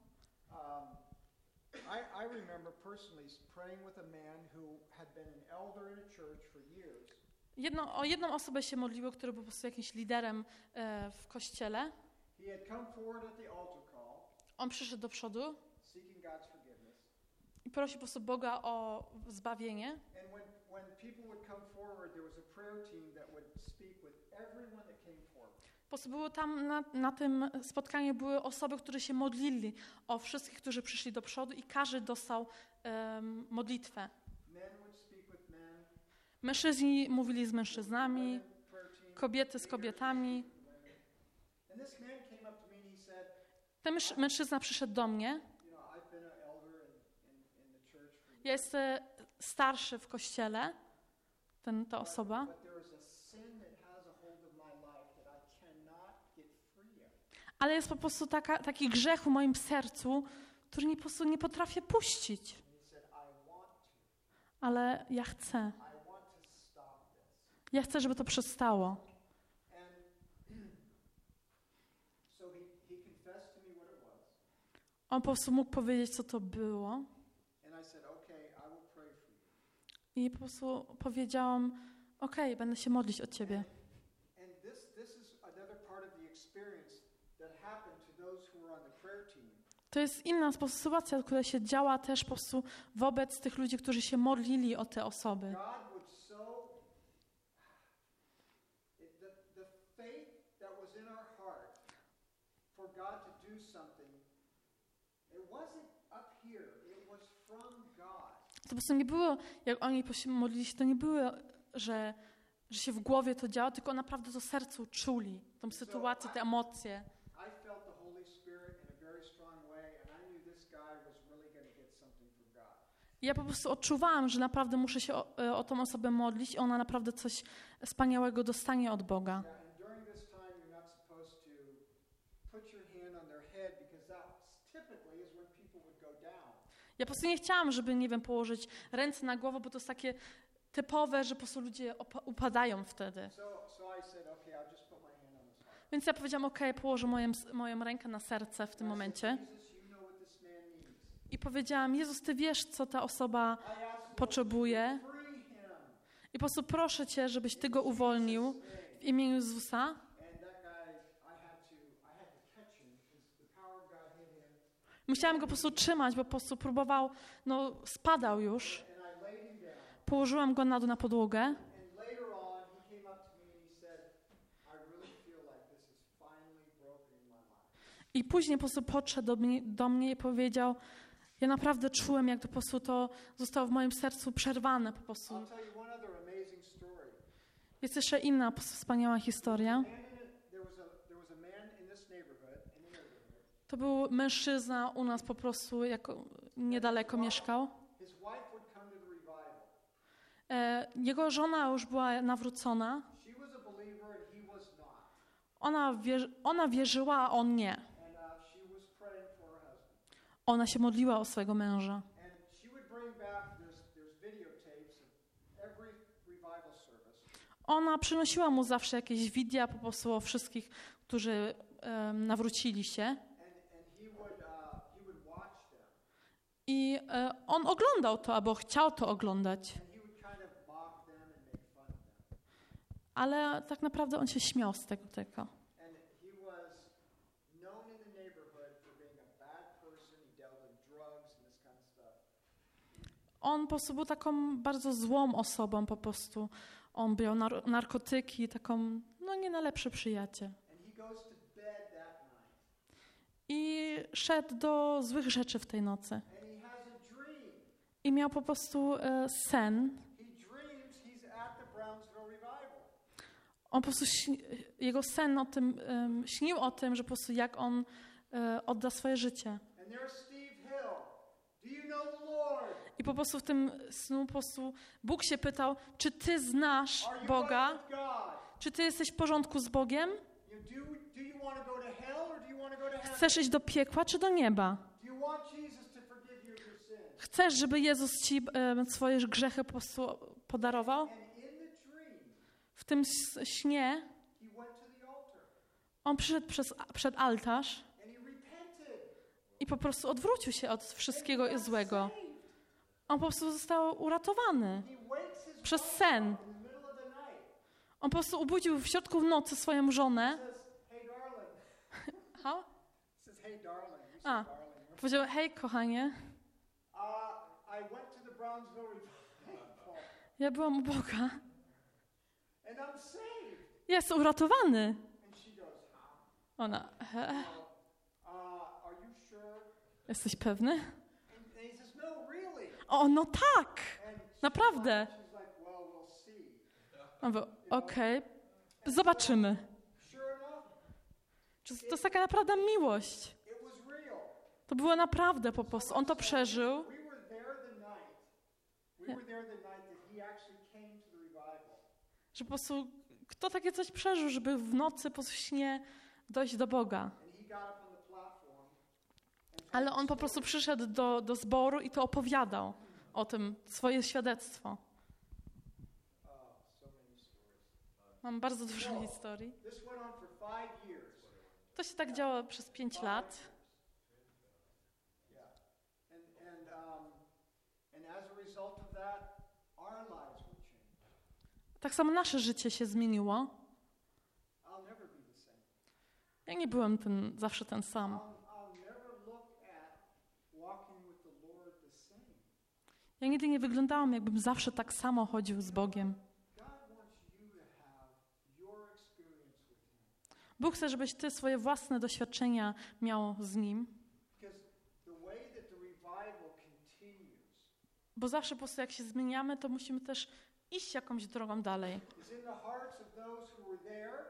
I remember personally praying with a man who had been an elder in a church for years. O jedną osobę się modliło, który był po prostu jakimś liderem w kościele. He had come forward at the altar call, On przyszedł do przodu seeking God's forgiveness. i prosił po prostu Boga o zbawienie. And when people would come forward, there was a prayer team that would speak with everyone that came forward. Po prostu było tam na tym spotkaniu były osoby, które się modlili o wszystkich, którzy przyszli do przodu i każdy dostał modlitwę. Men would speak with men, Mężczyźni mówili z mężczyznami, women, prayer team. kobiety z kobietami. And this man came up to me and he said, Ten mężczyzna przyszedł do mnie. you know, I've been an elder in the church for years, Ja jestem starszy w kościele, ta osoba. but there is a sin that has a hold of my life that I cannot get free of. Ale jest po prostu taki grzech w moim sercu, który po prostu nie potrafię puścić. And he said, I want to. Ale ja chcę. I want to stop this. Ja chcę, żeby to przestało. And so he confessed to me what it was. On po prostu mógł powiedzieć, co to było. And I said, okay, I will pray for you. I po prostu powiedziałam, okej, będę się modlić o ciebie. And this is another part of the experience that happened to those who were on the prayer team. To jest inna po prostu sytuacja, która się działa też po prostu wobec tych ludzi, którzy się modlili o te osoby. God would so the faith that was in our heart for God to do something, it wasn't up here, it was from God. To po prostu nie było, jak oni się modlili się, to nie było, że się w głowie to działo, tylko naprawdę to sercu czuli, tą sytuację, te emocje. I felt the Holy Spirit in a very strong way and I knew this guy was really going to get something from God. I ja po prostu odczuwałam, że naprawdę muszę się o tą osobę modlić i ona naprawdę coś wspaniałego dostanie od Boga. And during this time you're not supposed to put your hand on their head because that typically is when people would go down. Ja po prostu nie chciałam, żeby, nie wiem, położyć ręce na głowę, bo to jest takie typowe, że po prostu ludzie upadają wtedy. So I said, okay, I'll just put my hand on his heart. Więc ja powiedziałam, okej, położę moją rękę na serce w tym momencie. Jesus, you know what this man needs. I powiedziałam, Jezus, Ty wiesz, co ta osoba I ask you potrzebuje. to free him. I po prostu proszę Cię, żebyś Ty go uwolnił w imieniu Jezusa. And that guy, I had to catch him because the power of God hit him. Musiałam go po prostu trzymać, bo po prostu próbował, spadał już. And I laid him down. Położyłam go na dół na podłogę. And later on, he came up to me and he said, I really feel like this is finally broken in my life. I później po prostu podszedł do mnie i powiedział, ja naprawdę czułem, jak to po prostu to zostało w moim sercu przerwane po prostu. I'll tell you one other amazing story. Jest jeszcze inna po prostu wspaniała historia. There was a man in this neighborhood, To był mężczyzna u nas po prostu, niedaleko mieszkał. his wife would come to the revival. Jego żona już była nawrócona. She was a believer and he was not. Ona wierzyła, a on nie. And she was praying for her husband. ona się modliła o swojego męża. And she would bring back, there's videotapes of every revival service. Ona przynosiła mu zawsze jakieś wideo po prostu o wszystkich, którzy nawrócili się. And he would watch them. I on oglądał to, albo chciał to oglądać. And he would kind of mock them and make fun of them. Ale tak naprawdę on się śmiał z tego. And he was known in the neighborhood for being a bad person. He dealt in drugs and this kind of stuff. On po prostu był taką bardzo złą osobą po prostu. On brał narkotyki, taką, no nie najlepszy przyjaciel. And he goes to bed that night. I szedł do złych rzeczy w tej nocy. And he has a dream. I miał po prostu sen. He dreams he's at the Brownsville revival. On po prostu, jego sen o tym, śnił o tym, że po prostu jak on odda swoje życie. And there's Steve Hill. Do you know the Lord? I po prostu w tym snu po prostu Bóg się pytał, czy ty znasz Are you Boga? right with God? Czy ty jesteś w porządku z Bogiem? Do you want to go to hell or do you want to go to heaven? Chcesz iść do piekła czy do nieba? Do you want Jesus to forgive you of your sins? Chcesz, żeby Jezus ci swoje grzechy po prostu podarował? And in the dream, W tym śnie he went to the altar on przyszedł przed altarz and he repented. i po prostu odwrócił się od wszystkiego And he got złego. saved. On po prostu został uratowany He wakes his przez wife sen. up in the middle of the night. On po prostu obudził w środku nocy swoją żonę. Says, "Hey darling." Ha? Says, "Hey darling." You A. say darling. Powiedział, hej kochanie, I went to the Brownsville revival ja byłam u Boga. and I'm saved. Jest uratowany. And she goes, "Huh?" Ona, Are you sure? jesteś pewny? And he says, "No, really." O, no tak, And naprawdę. she's like, "Well, we'll see." On był, okej, zobaczymy. Sure enough, To jest taka naprawdę miłość. it was real. To było naprawdę po prostu. On to przeżył. We were there the night. We were there the night that he actually came to the revival. Że po prostu kto takie coś przeżył, żeby w nocy po śnie dojść do Boga. And he got up on the platform. Ale on po prostu przyszedł do zboru i to opowiadał o tym, swoje świadectwo. So many stories. Mam bardzo dużo historii. This went on for 5 years. To się tak działo przez 5 lat. Yeah. And as a result of that, our lives would change. Tak samo nasze życie się zmieniło. I'll never be the same. Ja nie byłem zawsze ten sam. I'll never look at walking with the Lord the same. Ja nigdy nie wyglądałam, jakbym zawsze tak samo chodził z Bogiem. God wants you to have your experience with Him. Bóg chce, żebyś ty swoje własne doświadczenia miał z Nim. Because the way that the revival continues Bo zawsze po prostu jak się zmieniamy, to musimy też iść jakąś drogą dalej. is in the hearts of those who were there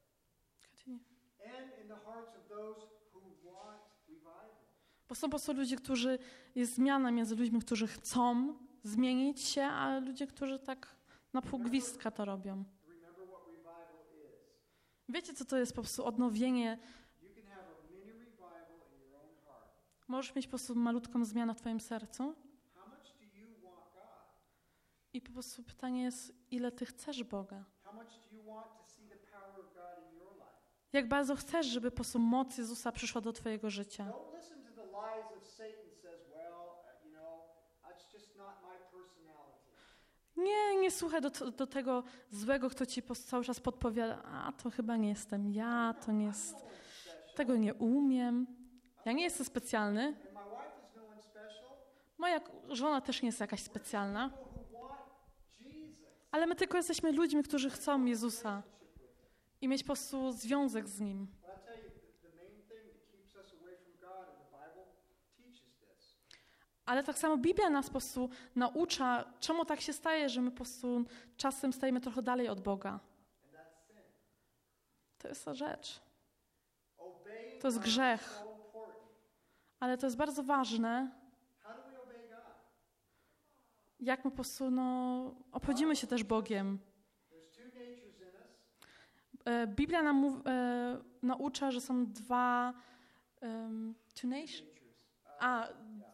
and in the hearts of those who want revival. Bo są po prostu ludzie, którzy, jest zmiana między ludźmi, którzy chcą zmienić się, a ludzie, którzy tak na pół gwizdka to robią. Remember what revival is. Wiecie, co to jest po prostu odnowienie? You can have a mini revival in your own heart. Możesz mieć po prostu malutką zmianę w twoim sercu How much do you want God? i po prostu pytanie jest, ile ty chcesz Boga? How much do you want to see the power of God in your life? Jak bardzo chcesz, żeby po prostu moc Jezusa przyszła do twojego życia? Don't listen to the lies of Satan says, well, that's just not my personality. Nie słuchaj do tego złego, kto ci cały czas podpowiada, a to chyba nie jestem ja, to nie jest, tego nie umiem, ja nie jestem specjalny. And my wife is no one special. Moja żona też nie jest jakaś specjalna, People who want Jesus. ale my tylko jesteśmy ludźmi, którzy chcą Jezusa i mieć po prostu związek z Nim. But I tell you, the main thing that keeps us away from God and the Bible teaches this. Ale tak samo Biblia nas po prostu naucza, czemu tak się staje, że my po prostu czasem stajemy trochę dalej od Boga. And that's sin. To jest ta rzecz. Obeying To jest God grzech. is so important. Ale to jest bardzo ważne, How do we obey God? jak my po prostu obchodzimy się też Bogiem. There's two natures in us. Biblia nam naucza, że są dwa... two nations? Natures. A,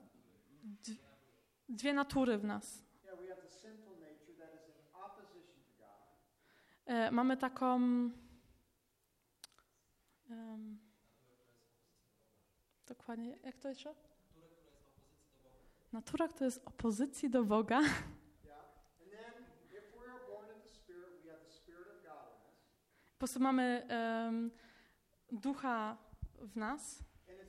dwie natury w nas. Yeah, we have the sinful nature that is in opposition to God. Mamy taką... dokładnie, jak to jeszcze? Natura, która jest opozycji do Boga. Po prostu mamy ducha w nas.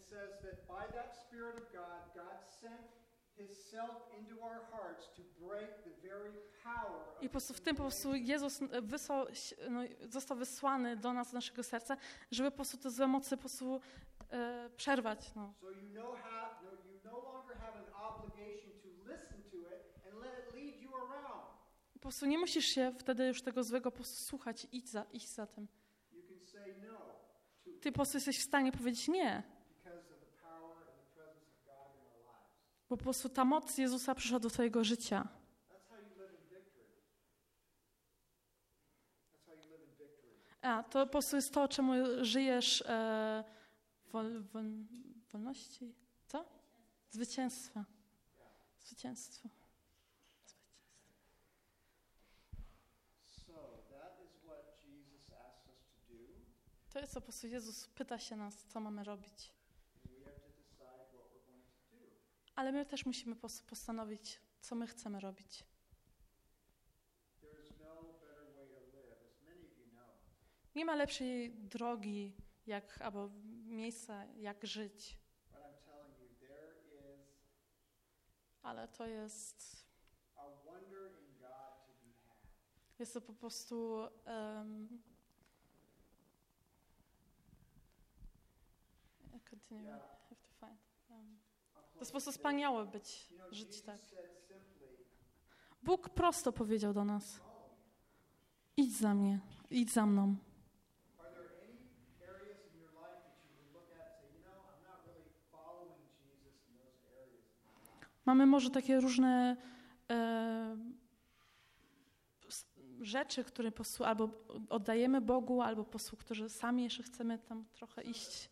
I po prostu w tym po prostu Jezus został wysłany do nas, do naszego serca, żeby po prostu te złe mocy po prostu przerwać. No. Po prostu nie musisz się wtedy już tego złego po prostu słuchać i iść za tym. Ty po prostu jesteś w stanie powiedzieć nie. Bo po prostu ta moc Jezusa przyszła do twojego życia. A, to po prostu jest to, czemu żyjesz wolności? Co? Zwycięstwa. Zwycięstwo. To jest co po prostu Jezus pyta się nas, co mamy robić. Ale my też musimy postanowić, co my chcemy robić. Nie ma lepszej drogi, albo miejsca, jak żyć. Ale to jest... Jest to po prostu... to jest po prostu wspaniałe żyć tak. Bóg prosto powiedział do nas: idź za mnie, idź za mną. Mamy może takie różne rzeczy, które po prostu albo oddajemy Bogu, albo po prostu, którzy sami jeszcze chcemy tam trochę iść.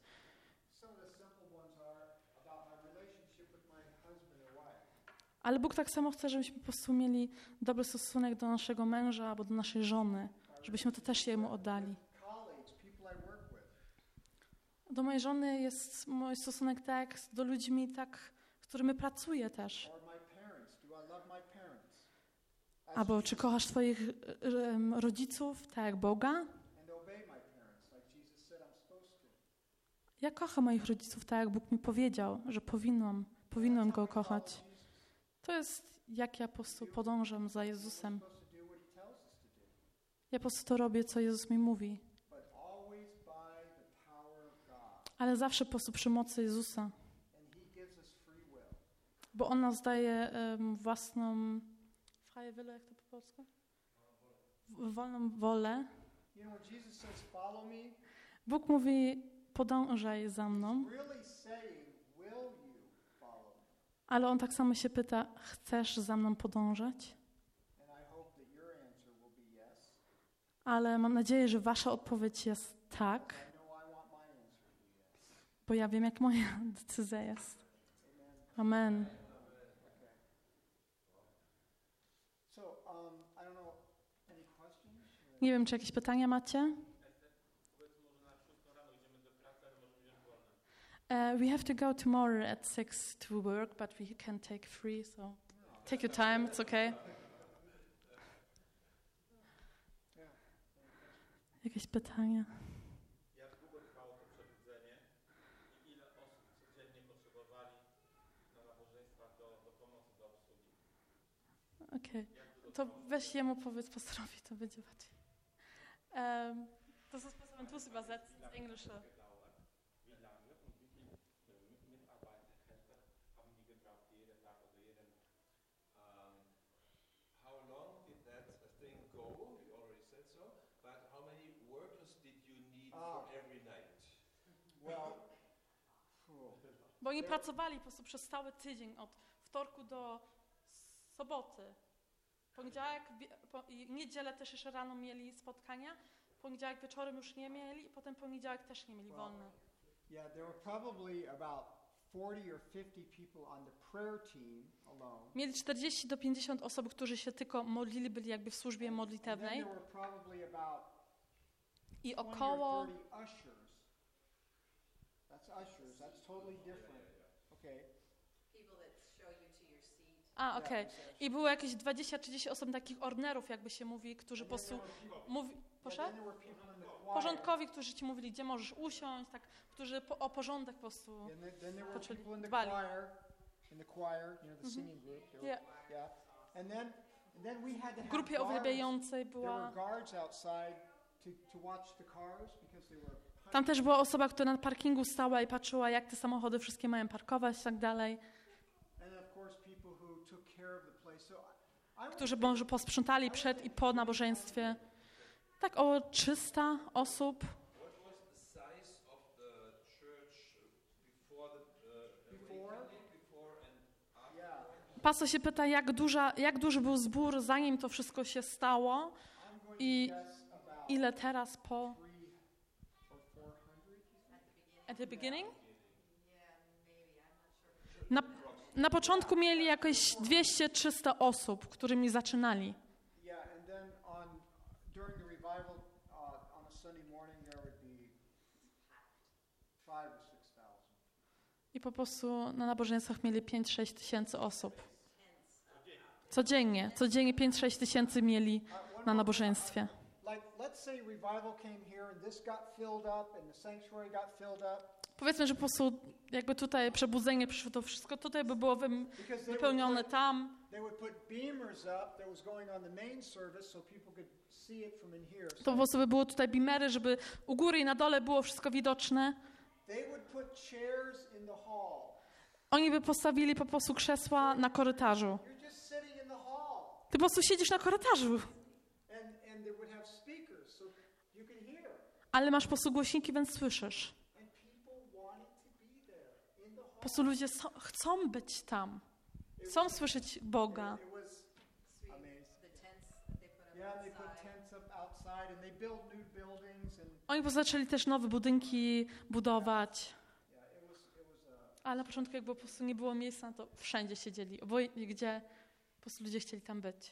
Ale Bóg tak samo chce, żebyśmy po prostu mieli dobry stosunek do naszego męża albo do naszej żony, żebyśmy to też Jemu oddali. Do mojej żony jest mój stosunek tak, do ludźmi tak, z którymi pracuję też. Albo czy kochasz twoich rodziców tak jak Boga? Ja kocham moich rodziców tak, jak Bóg mi powiedział, że powinnam Go kochać. To jest, jak ja po prostu podążam za Jezusem. Ja po prostu to robię, co Jezus mi mówi. Ale zawsze po prostu przy mocy Jezusa. Bo On nas daje własną... Freie Wille, jak to po polsku? Wolną wolę. Bóg mówi, podążaj za mną. Ale On tak samo się pyta, chcesz za mną podążać? Ale mam nadzieję, że wasza odpowiedź jest tak, bo ja wiem, jak moja decyzja jest. Amen. Nie wiem, czy jakieś pytania macie? We have to go tomorrow at 6 to work, but we can take free, so take your time, it's okay. Jakieś pytania? Jak długo trwało to przebudzenie i ile osób codziennie potrzebowali na nabożeństwach do pomocy, do obsługi? Okej, to weź Jemu powiedz pastorowi, to będzie łatwiej. Das ist besser, wenn du es übersetzt ins Englische. Bo oni pracowali po prostu przez cały tydzień, od wtorku do soboty. Poniedziałek, niedzielę też jeszcze rano mieli spotkania, poniedziałek wieczorem już nie mieli i potem poniedziałek też nie mieli wolne. Yeah, there were probably about 40 or 50 people on the prayer team alone. Mieli 40 do 50 osób, którzy się tylko modlili, byli jakby w służbie And then modlitewnej. there were probably about I 20 około... or 30 ushers. That's ushers. That's totally different. Okay. Okej. I było jakieś 20-30 osób takich ordnerów, jakby się mówi, którzy po prostu... Proszę? Then there were people in the choir. Porządkowi, którzy ci mówili, gdzie możesz usiąść, tak, którzy o porządek po prostu... And then there were poczuli, people in the dbali. choir, the singing group. They were, Yeah. And then we had to W have grupie guards. uwielbiającej There była... were guards outside to watch the cars because they were. Tam też była osoba, która na parkingu stała i patrzyła, jak te samochody wszystkie mają parkować i tak dalej. And of course people who took care of the place. So I would Którzy może posprzątali przed i po nabożeństwie. Tak około 300 osób. What was the size of the church before and after? Yeah. Pastor się pyta, jak duży był zbór, zanim to wszystko się stało I'm going i to guess about ile teraz po... 300 or 400. At the beginning? Na początku mieli jakieś 200-300 osób, którymi zaczynali. Yeah, and then during the revival on a Sunday morning there would be 5 or 6,000. I po prostu na nabożeństwach mieli 5-6 tysięcy osób. Codziennie 5-6 tysięcy mieli na nabożeństwie. Like, let's say revival came here and this got filled up and the sanctuary got filled up. Powiedzmy, że po prostu jakby tutaj przebudzenie przyszło, to wszystko tutaj by było wypełnione tam. They would put beamers up that was going on the main service so people could see it from in here. To po prostu by było tutaj beamery, żeby u góry i na dole było wszystko widoczne. They would put chairs in the hall. Oni by postawili po prostu krzesła na korytarzu. You're just sitting in the hall. Ty po prostu siedzisz na korytarzu, And they would have speakers so you can hear. ale masz po prostu głośniki, więc słyszysz. And people wanted to be there in the hall. Po prostu ludzie chcą być tam. Chcą słyszeć Boga. It was amazing. Yeah, they put tents up outside and they built new buildings and Oni po prostu zaczęli też nowe budynki budować. yeah, it was Ale na początku jakby po prostu nie było miejsca, to wszędzie siedzieli. Obojętnie gdzie, po prostu ludzie chcieli tam być.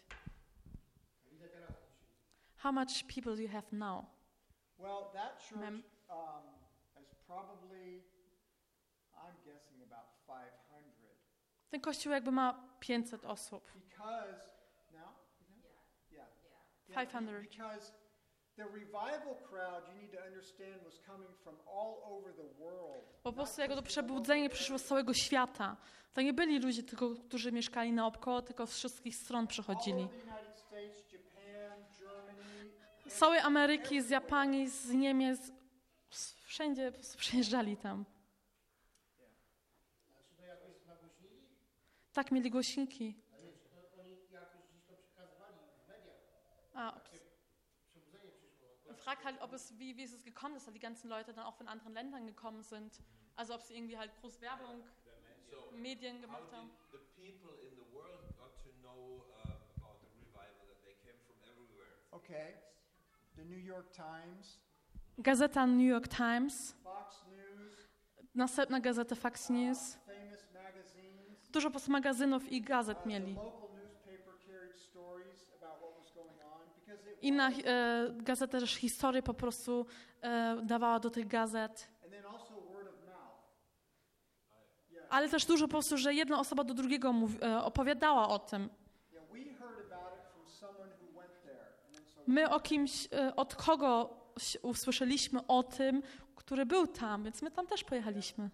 How much people do you have now? well, that church Mem- has probably, I'm guessing about 500 Ten kościół jakby ma 500 osób. because now, yeah, 500. because the revival crowd, you need to understand, was coming from all over the world. Po prostu jako to przebudzenie przyszło z całego świata. To nie byli ludzie tylko, którzy mieszkali naokoło, tylko z wszystkich stron All przychodzili. over the United States, Japan, Germany. Z całej Ameryki, z Japonii, z Niemiec, wszędzie po prostu przyjeżdżali tam. Znaczy to jakoś nagłośnili? Tak, mieli głośniki. Ale czy to oni jakoś gdzieś to przekazywali w mediach? Przebudzenie przyszło. Fragt halt, ob es, wie ist es gekommen, dass da die ganzen Leute dann auch von anderen Ländern gekommen sind. Also ob sie irgendwie halt groß Werbung, So, Medien how gemacht haben. did the people in the world got to know about the revival, that they came from everywhere? Okay. The New York Times, Gazeta New York Times, Fox News, następna gazeta Fox News. famous magazines. Dużo po prostu magazynów i gazet The mieli. local newspaper carried stories about what was going on because it Inna gazeta też historię po prostu dawała do tych gazet. and then also word of mouth. Yeah. Ale też dużo po prostu, że jedna osoba do drugiego opowiadała o tym. Yeah, we heard about it from someone who went there. And then so My o kimś, od kogo usłyszeliśmy o tym, który był tam, więc my tam też pojechaliśmy.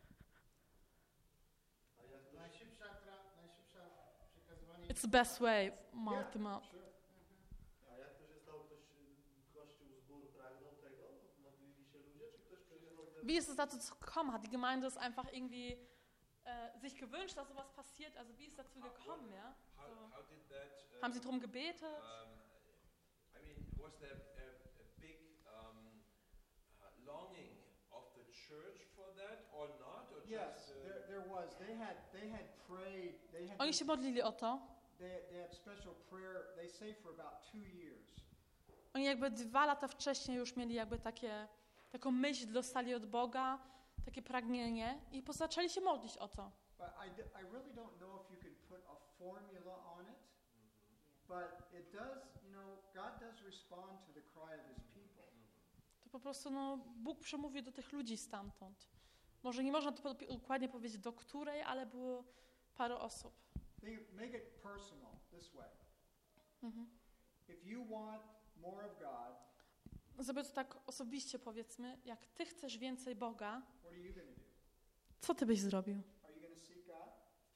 Najszybsze przekazywanie. It's the best way, mouth to mouth. A jak to się stało? Kościół, zbór pragnął tego? Modlili się ludzie? Czy ktoś przyjechał ze Wie ist es dazu gekommen? Hat die Gemeinde es einfach irgendwie sich gewünscht, dass sowas passiert? Also wie ist es dazu gekommen? Ja? How did that? Haben sie darum gebetet? I mean, was there a big longing of the church for that, or not, or yes, just? there was. They had prayed. Oni się modlili o to. They had special prayer. They say for about 2 years. Oni jakby 2 lata wcześniej już mieli jakby taką myśl, dostali od Boga. takie pragnienie i zaczęli się modlić o to. But I really don't know if you can put a formula on it, but it does, God does respond to the cry of His people. To po prostu Bóg przemówił do tych ludzi stamtąd. Może nie można to dokładnie powiedzieć do której, ale było parę osób. Make it personal this way. If you want more of God, Zrobię to tak osobiście, powiedzmy, jak ty chcesz więcej Boga, what are you going to do? co ty byś zrobił? Are you going to seek God?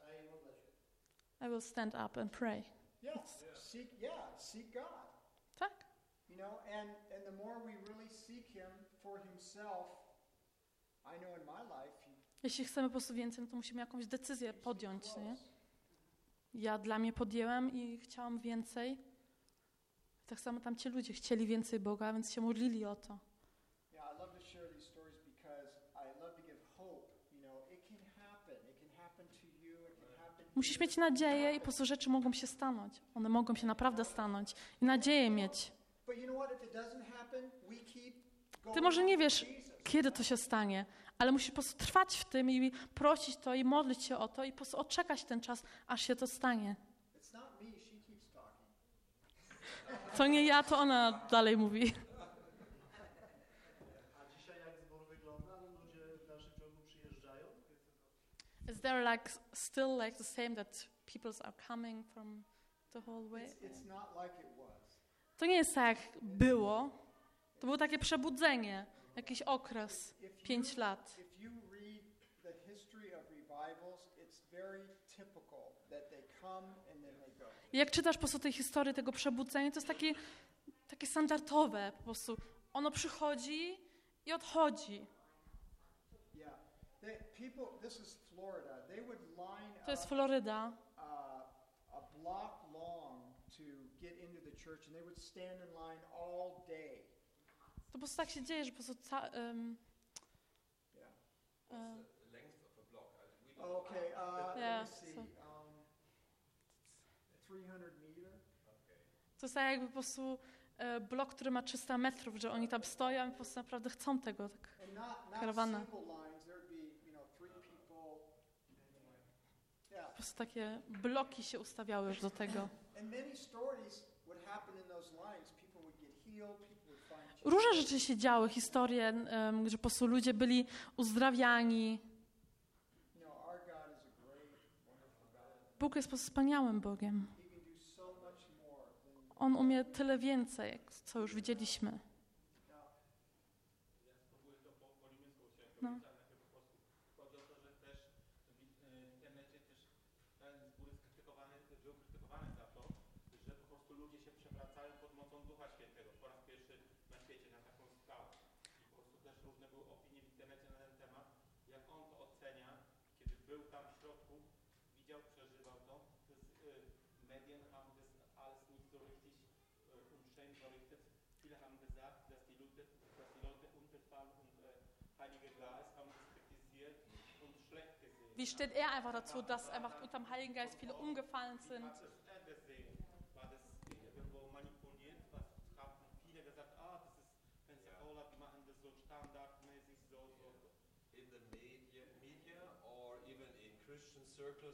I will stand up and pray. Yes. Seek God. Tak? And the more we really seek Him for Himself, I know in my life, Jeśli chcemy po prostu więcej, to musimy jakąś decyzję podjąć, nie? Ja dla mnie podjęłam i chciałam więcej. Tak samo tam ci ludzie chcieli więcej Boga, więc się modlili o to. Yeah, I love to share these stories because I love to give hope. It can happen. It can happen to you. It can happen to Musisz mieć nadzieję i po prostu rzeczy mogą się stanąć. One mogą się naprawdę stanąć i nadzieję mieć. But you know what? If it doesn't happen, we keep going. Ty może nie wiesz, to Jesus. kiedy to się stanie, ale musisz po prostu trwać w tym i prosić to i modlić się o to i po prostu odczekać ten czas, aż się to stanie. It's not me. She keeps talking. To nie ja, to ona dalej mówi. A dzisiaj jak zbór wygląda? Ludzie w dalszym ciągu przyjeżdżają? Is there still the same that people are coming from the whole way? It's not like it was. To nie jest tak, jak było. To było takie przebudzenie, jakiś okres, 5 lat. If you read the history of revivals, it's very typical that they come and then they go. I jak czytasz po prostu tej historii tego przebudzenia, to jest takie standardowe po prostu. Ono przychodzi i odchodzi. Yeah. This is Florida. They would line To jest up Floryda. a block long to get into the church and they would stand in line all day. To po prostu tak się dzieje, że po prostu Yeah. The length of a block. We don't Okay, Yeah, let me see. so- 300 meter. to jest tak jakby po prostu blok, który ma 300 metrów, że oni tam stoją i po prostu naprawdę chcą tego. Tak. And not Karawana. single lines. There'd be, 3 people. Yeah. Po prostu takie bloki się ustawiały już do tego. And many stories would happen in those lines. People would get healed, people would find Jesus. Różne rzeczy się działy, historie, że po prostu ludzie byli uzdrawiani. Our God is a great, wonderful God. Bóg jest po prostu wspaniałym Bogiem. He can do so much more than On umie tyle więcej, co już widzieliśmy. Ja spróbuję to po niemiecku chciałem No. powiedzieć, ale najpierw po polsku. Chodzi o to, że też w internecie też ten zbór jest był krytykowany za to, że po prostu ludzie się przewracają pod mocą Ducha Świętego po raz pierwszy na świecie na taką skalę. I po prostu też różne były opinie w internecie na ten temat, jak on to ocenia, kiedy był tam w środku, widział, przeżywał to. Medien haben das alles nicht so richtig unschön berichtet. Viele haben gesagt, dass die Leute umgefallen und Heilige Geist haben das kritisiert und schlecht gesehen. Wie steht er einfach dazu, dass einfach unter dem Heiligen Geist viele umgefallen sind? Hat es er gesehen? War das irgendwo manipuliert? Was haben viele gesagt, das ist Pensacola, die machen das so standardmäßig so. in the media or even in Christian circles,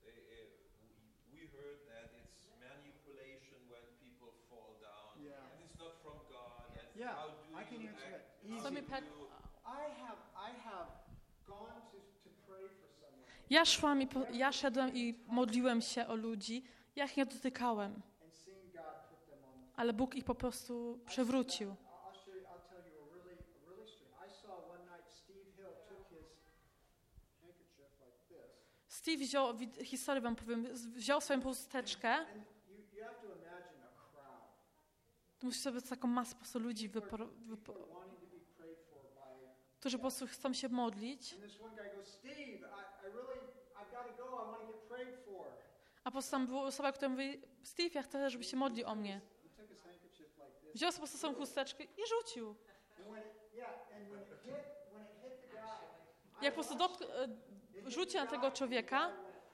we heard that it's manipulation when people fall down. Yeah. And it's not from God. And Yeah, how do I can you answer act? that. Easy. How So do mi pe- you- I have gone to pray for someone Ja szedłem i modliłem się o ludzi. Ja ich nie dotykałem, and seeing God put them on the ale Bóg ich po prostu przewrócił. I'll tell you a really strange. I saw one night Steve Hill took his handkerchief like this. Steve wziął, historię wam powiem, wziął swoją chusteczkę. And you have to imagine a crowd. Musisz sobie taką masę po prostu ludzi, People are wanting to be prayed for by. którzy po prostu chcą się modlić. And this one guy goes, Steve, I've got to go. I want to get prayed for. A po prostu tam była osoba, która mówi, Steve, ja chcę, żeby się modlił o mnie. He took his handkerchief like this. Wziął po prostu swoją chusteczkę i rzucił. And when it hit the guy, Jak po prostu rzucił na tego człowieka,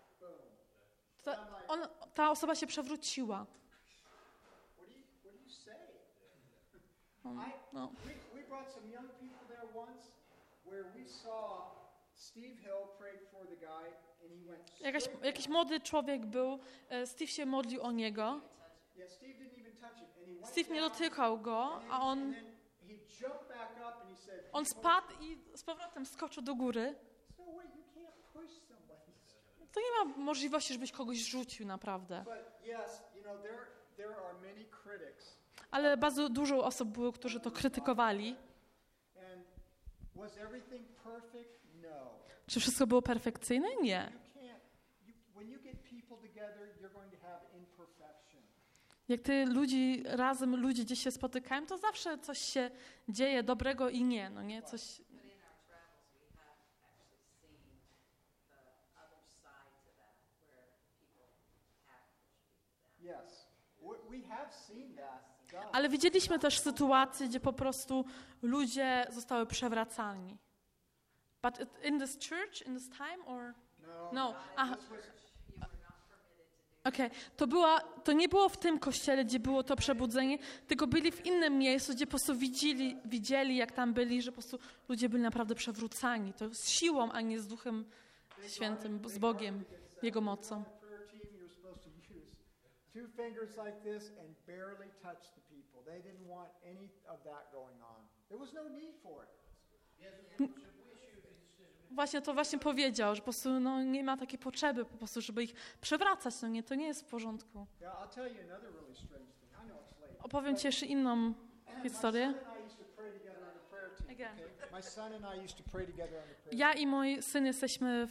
to ta osoba się przewróciła. what do you say? No. We brought some young people there once. where we saw Steve Hill prayed for the guy and he went Jakiś młody człowiek był, Steve się modlił o niego. Yeah, Steve didn't even touch him and he went Steve nie down, dotykał go, and a then he jumped back up and he said, on spadł i z powrotem skoczył do góry. "No way, you can't push somebody." To nie ma możliwości, żebyś kogoś rzucił naprawdę. But yes, there are many critics. Ale bardzo dużo osób było, którzy to krytykowali. And was everything perfect? No. Czy wszystko było perfekcyjne? Nie. When you get people together, you're going to have imperfection. Jak ludzie gdzieś się spotykają, to zawsze coś się dzieje dobrego i nie, no nie? Coś. But in our travels, we have actually seen the other side to that, where people have pushed people down. Yes. We have seen that done. Ale widzieliśmy też sytuacje, gdzie po prostu ludzie zostały przewracani. But in this church, in this time, or no? Aha. This was Okej, to nie było w tym kościele, gdzie było to przebudzenie, tylko byli w innym miejscu, gdzie po prostu widzieli, jak tam byli, że po prostu ludzie byli naprawdę przewrócani. To z siłą, a nie z Duchem Świętym, z Bogiem, Jego mocą. prayer team you're supposed to use 2 fingers like this and barely touch the people. They didn't want any of that going on. There was no need for it. Właśnie powiedział, że po prostu nie ma takiej potrzeby po prostu, żeby ich przewracać, to nie jest w porządku. Yeah, I'll tell you another really strange thing. I know it's late. Opowiem Ci jeszcze inną historię. My son and I used to pray together on the prayer team. Again. Okay? My son and I used to pray together on the prayer Ja i mój syn jesteśmy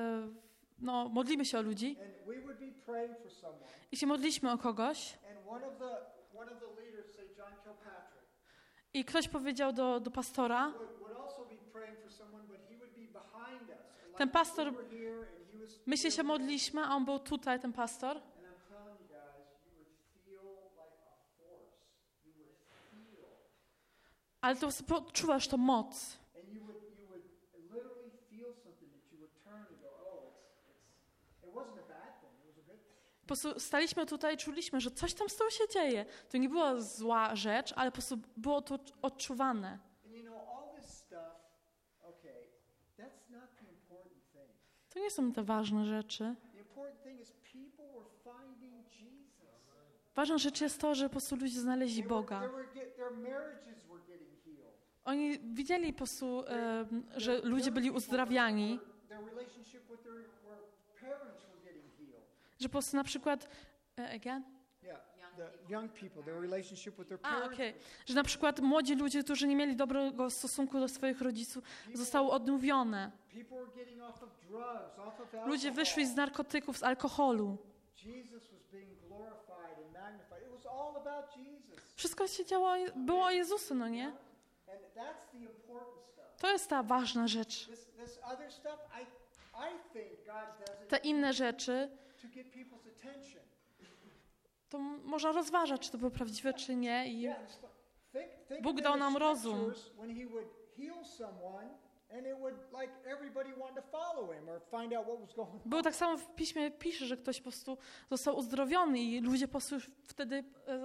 modlimy się o ludzi team. And we would be praying for someone. i się modliliśmy o kogoś And one of the leaders, say John Kilpatrick, i ktoś powiedział do pastora, would also be praying for someone, but he would be behind us. Like ten pastor, we were here and he was my się modliliśmy, a on był tutaj, ten pastor. And I'm telling you guys, you would feel like a force. You would feel. Ale to poczuwasz to moc. And you would literally feel something that you would turn and go, oh, it wasn't a bad thing, it was a good thing. Po prostu staliśmy tutaj i czuliśmy, że coś tam z tym się dzieje. To nie była zła rzecz, ale po prostu było to odczuwane. And all this stuff, okay, that's not the important thing. To nie są te ważne rzeczy. The important thing is people were finding Jesus. Ważna rzecz jest to, że po prostu ludzie znaleźli Boga. Their marriages were getting healed. Oni widzieli po prostu, że ludzie byli uzdrawiani, Their relationship with their parents were getting healed. że po prostu na przykład, again? Yeah, the young people, their relationship with their A, parents. okej. Że na przykład młodzi ludzie, którzy nie mieli dobrego stosunku do swoich rodziców, zostały odnowione. People were getting off of drugs, off of alcohol. Ludzie wyszli z narkotyków, z alkoholu. Jesus was being glorified and magnified. It was all about Jesus. Wszystko się było o Jezusu, no nie? And that's the important stuff. To jest ta ważna rzecz. This other stuff, I think God does Te it inne rzeczy, to get people's attention. to można rozważać, czy to było prawdziwe, czy nie. I Yeah, think Bóg of dał in the nam rozum. scriptures when he would heal someone and it would like everybody wanted to follow him or find out what was going on. było tak samo w Piśmie pisze, że ktoś po prostu został uzdrowiony i ludzie po prostu wtedy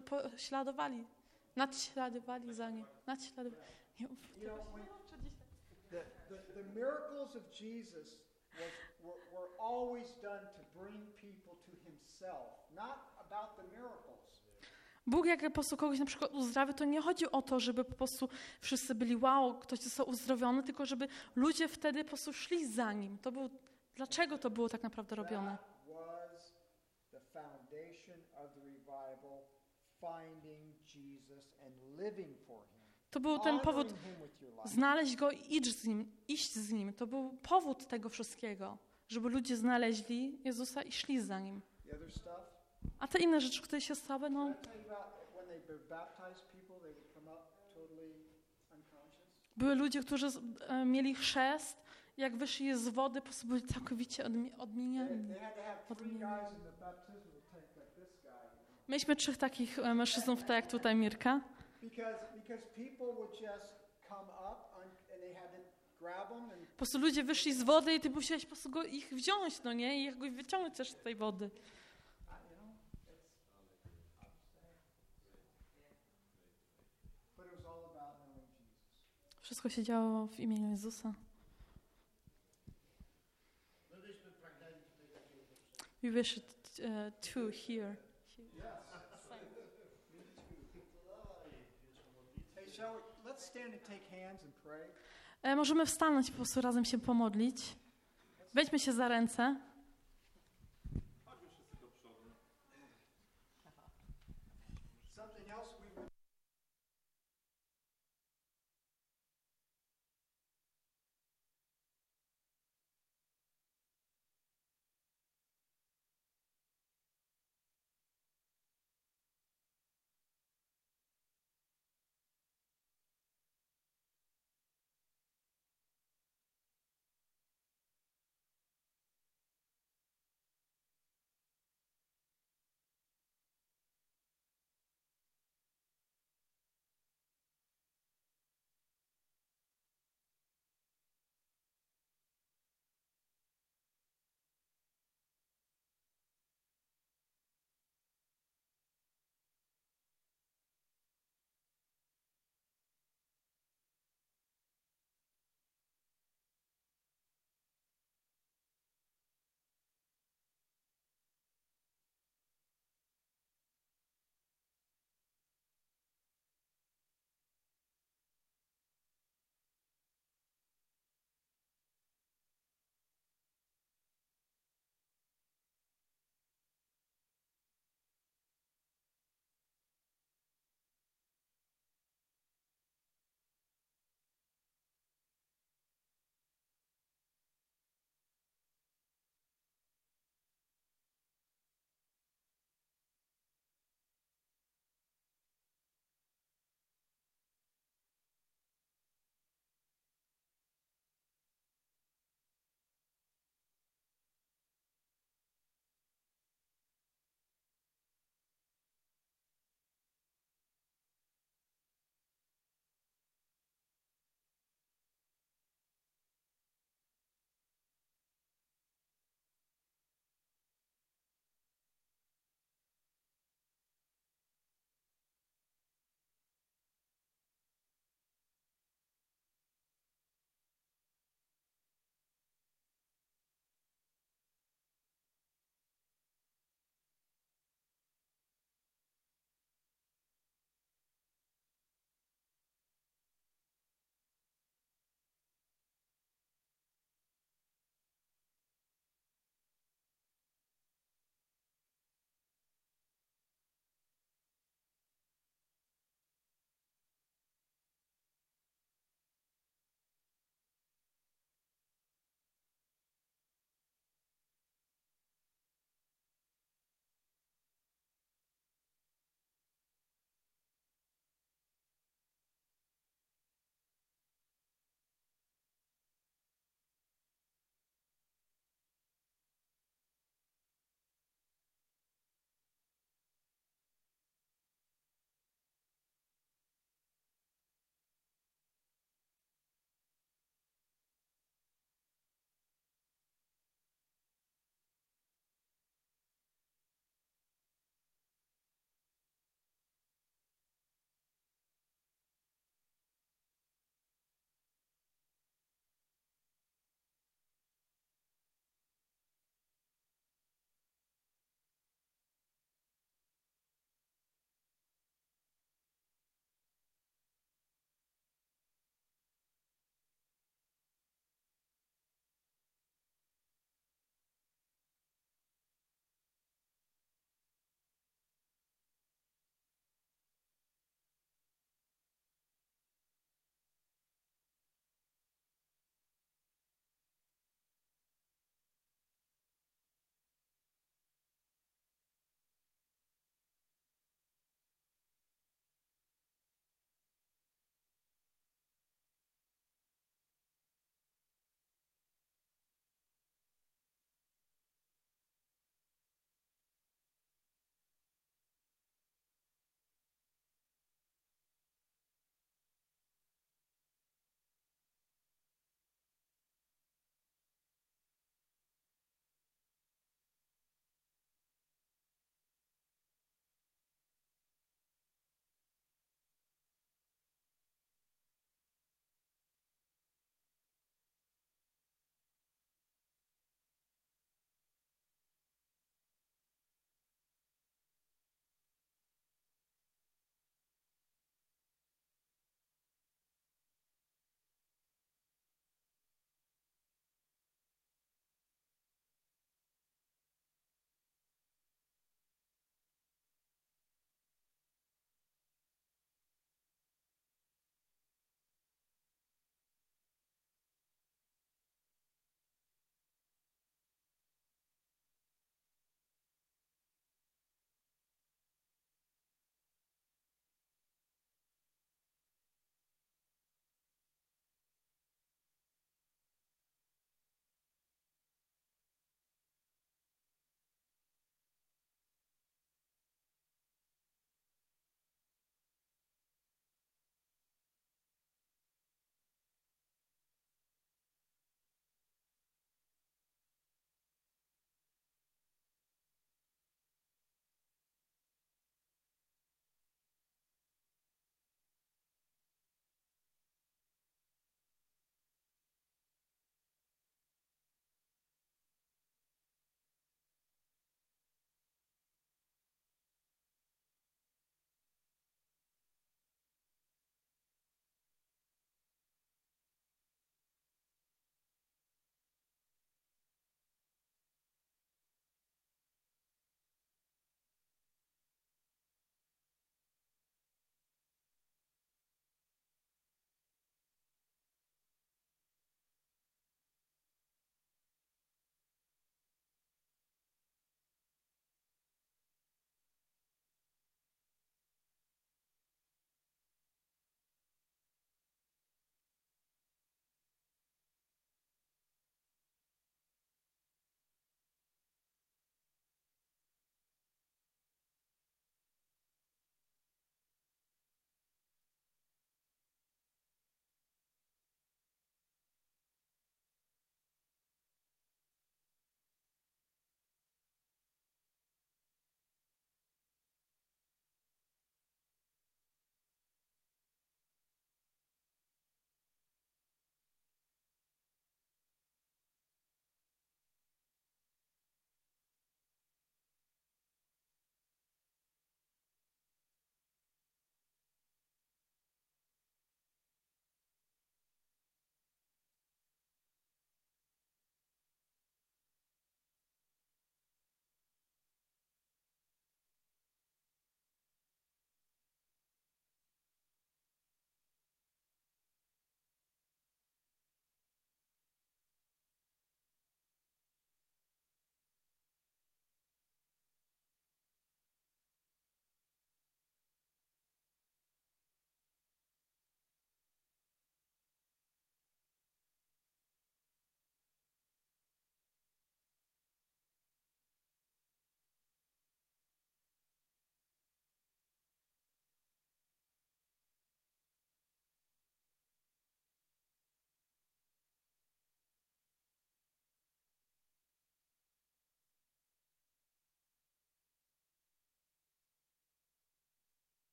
nadśladowali za nim. Nie, The miracles of Jesus were always done to bring people to himself, not about the miracles. Bóg jak po prostu kogoś na przykład uzdrawia, to nie chodzi o to, żeby po prostu wszyscy byli wow, ktoś został uzdrowiony, tylko żeby ludzie wtedy po prostu szli za nim. Dlaczego to było tak naprawdę robione? That was the foundation of the revival, finding Jesus and living for him. To był ten powód, Honoring him with your life. znaleźć go i iść z nim. To był powód tego wszystkiego, żeby ludzie znaleźli Jezusa i szli za nim. The other stuff. A te inne rzeczy, które się stały, no Did I tell you about when they baptized people, they would come up totally unconscious? były ludzie, którzy mieli chrzest, jak wyszli z wody, po prostu byli całkowicie odmienieni. They had to have 3 guys in the baptismal tank like this guy. Mieliśmy 3 takich mężczyznów, tak jak tutaj Mirka. Because people would just come up and they had to grab them and Po prostu ludzie wyszli z wody i ty musiałeś po prostu ich wziąć, no nie? I go wyciągnąć też z tej wody. but it was all about knowing Jesus. Wszystko się działo w imieniu Jezusa. We wish to hear. Hey, let's stand and take hands and pray. Możemy wstanąć i po prostu razem się pomodlić. Weźmy się za ręce. Something else we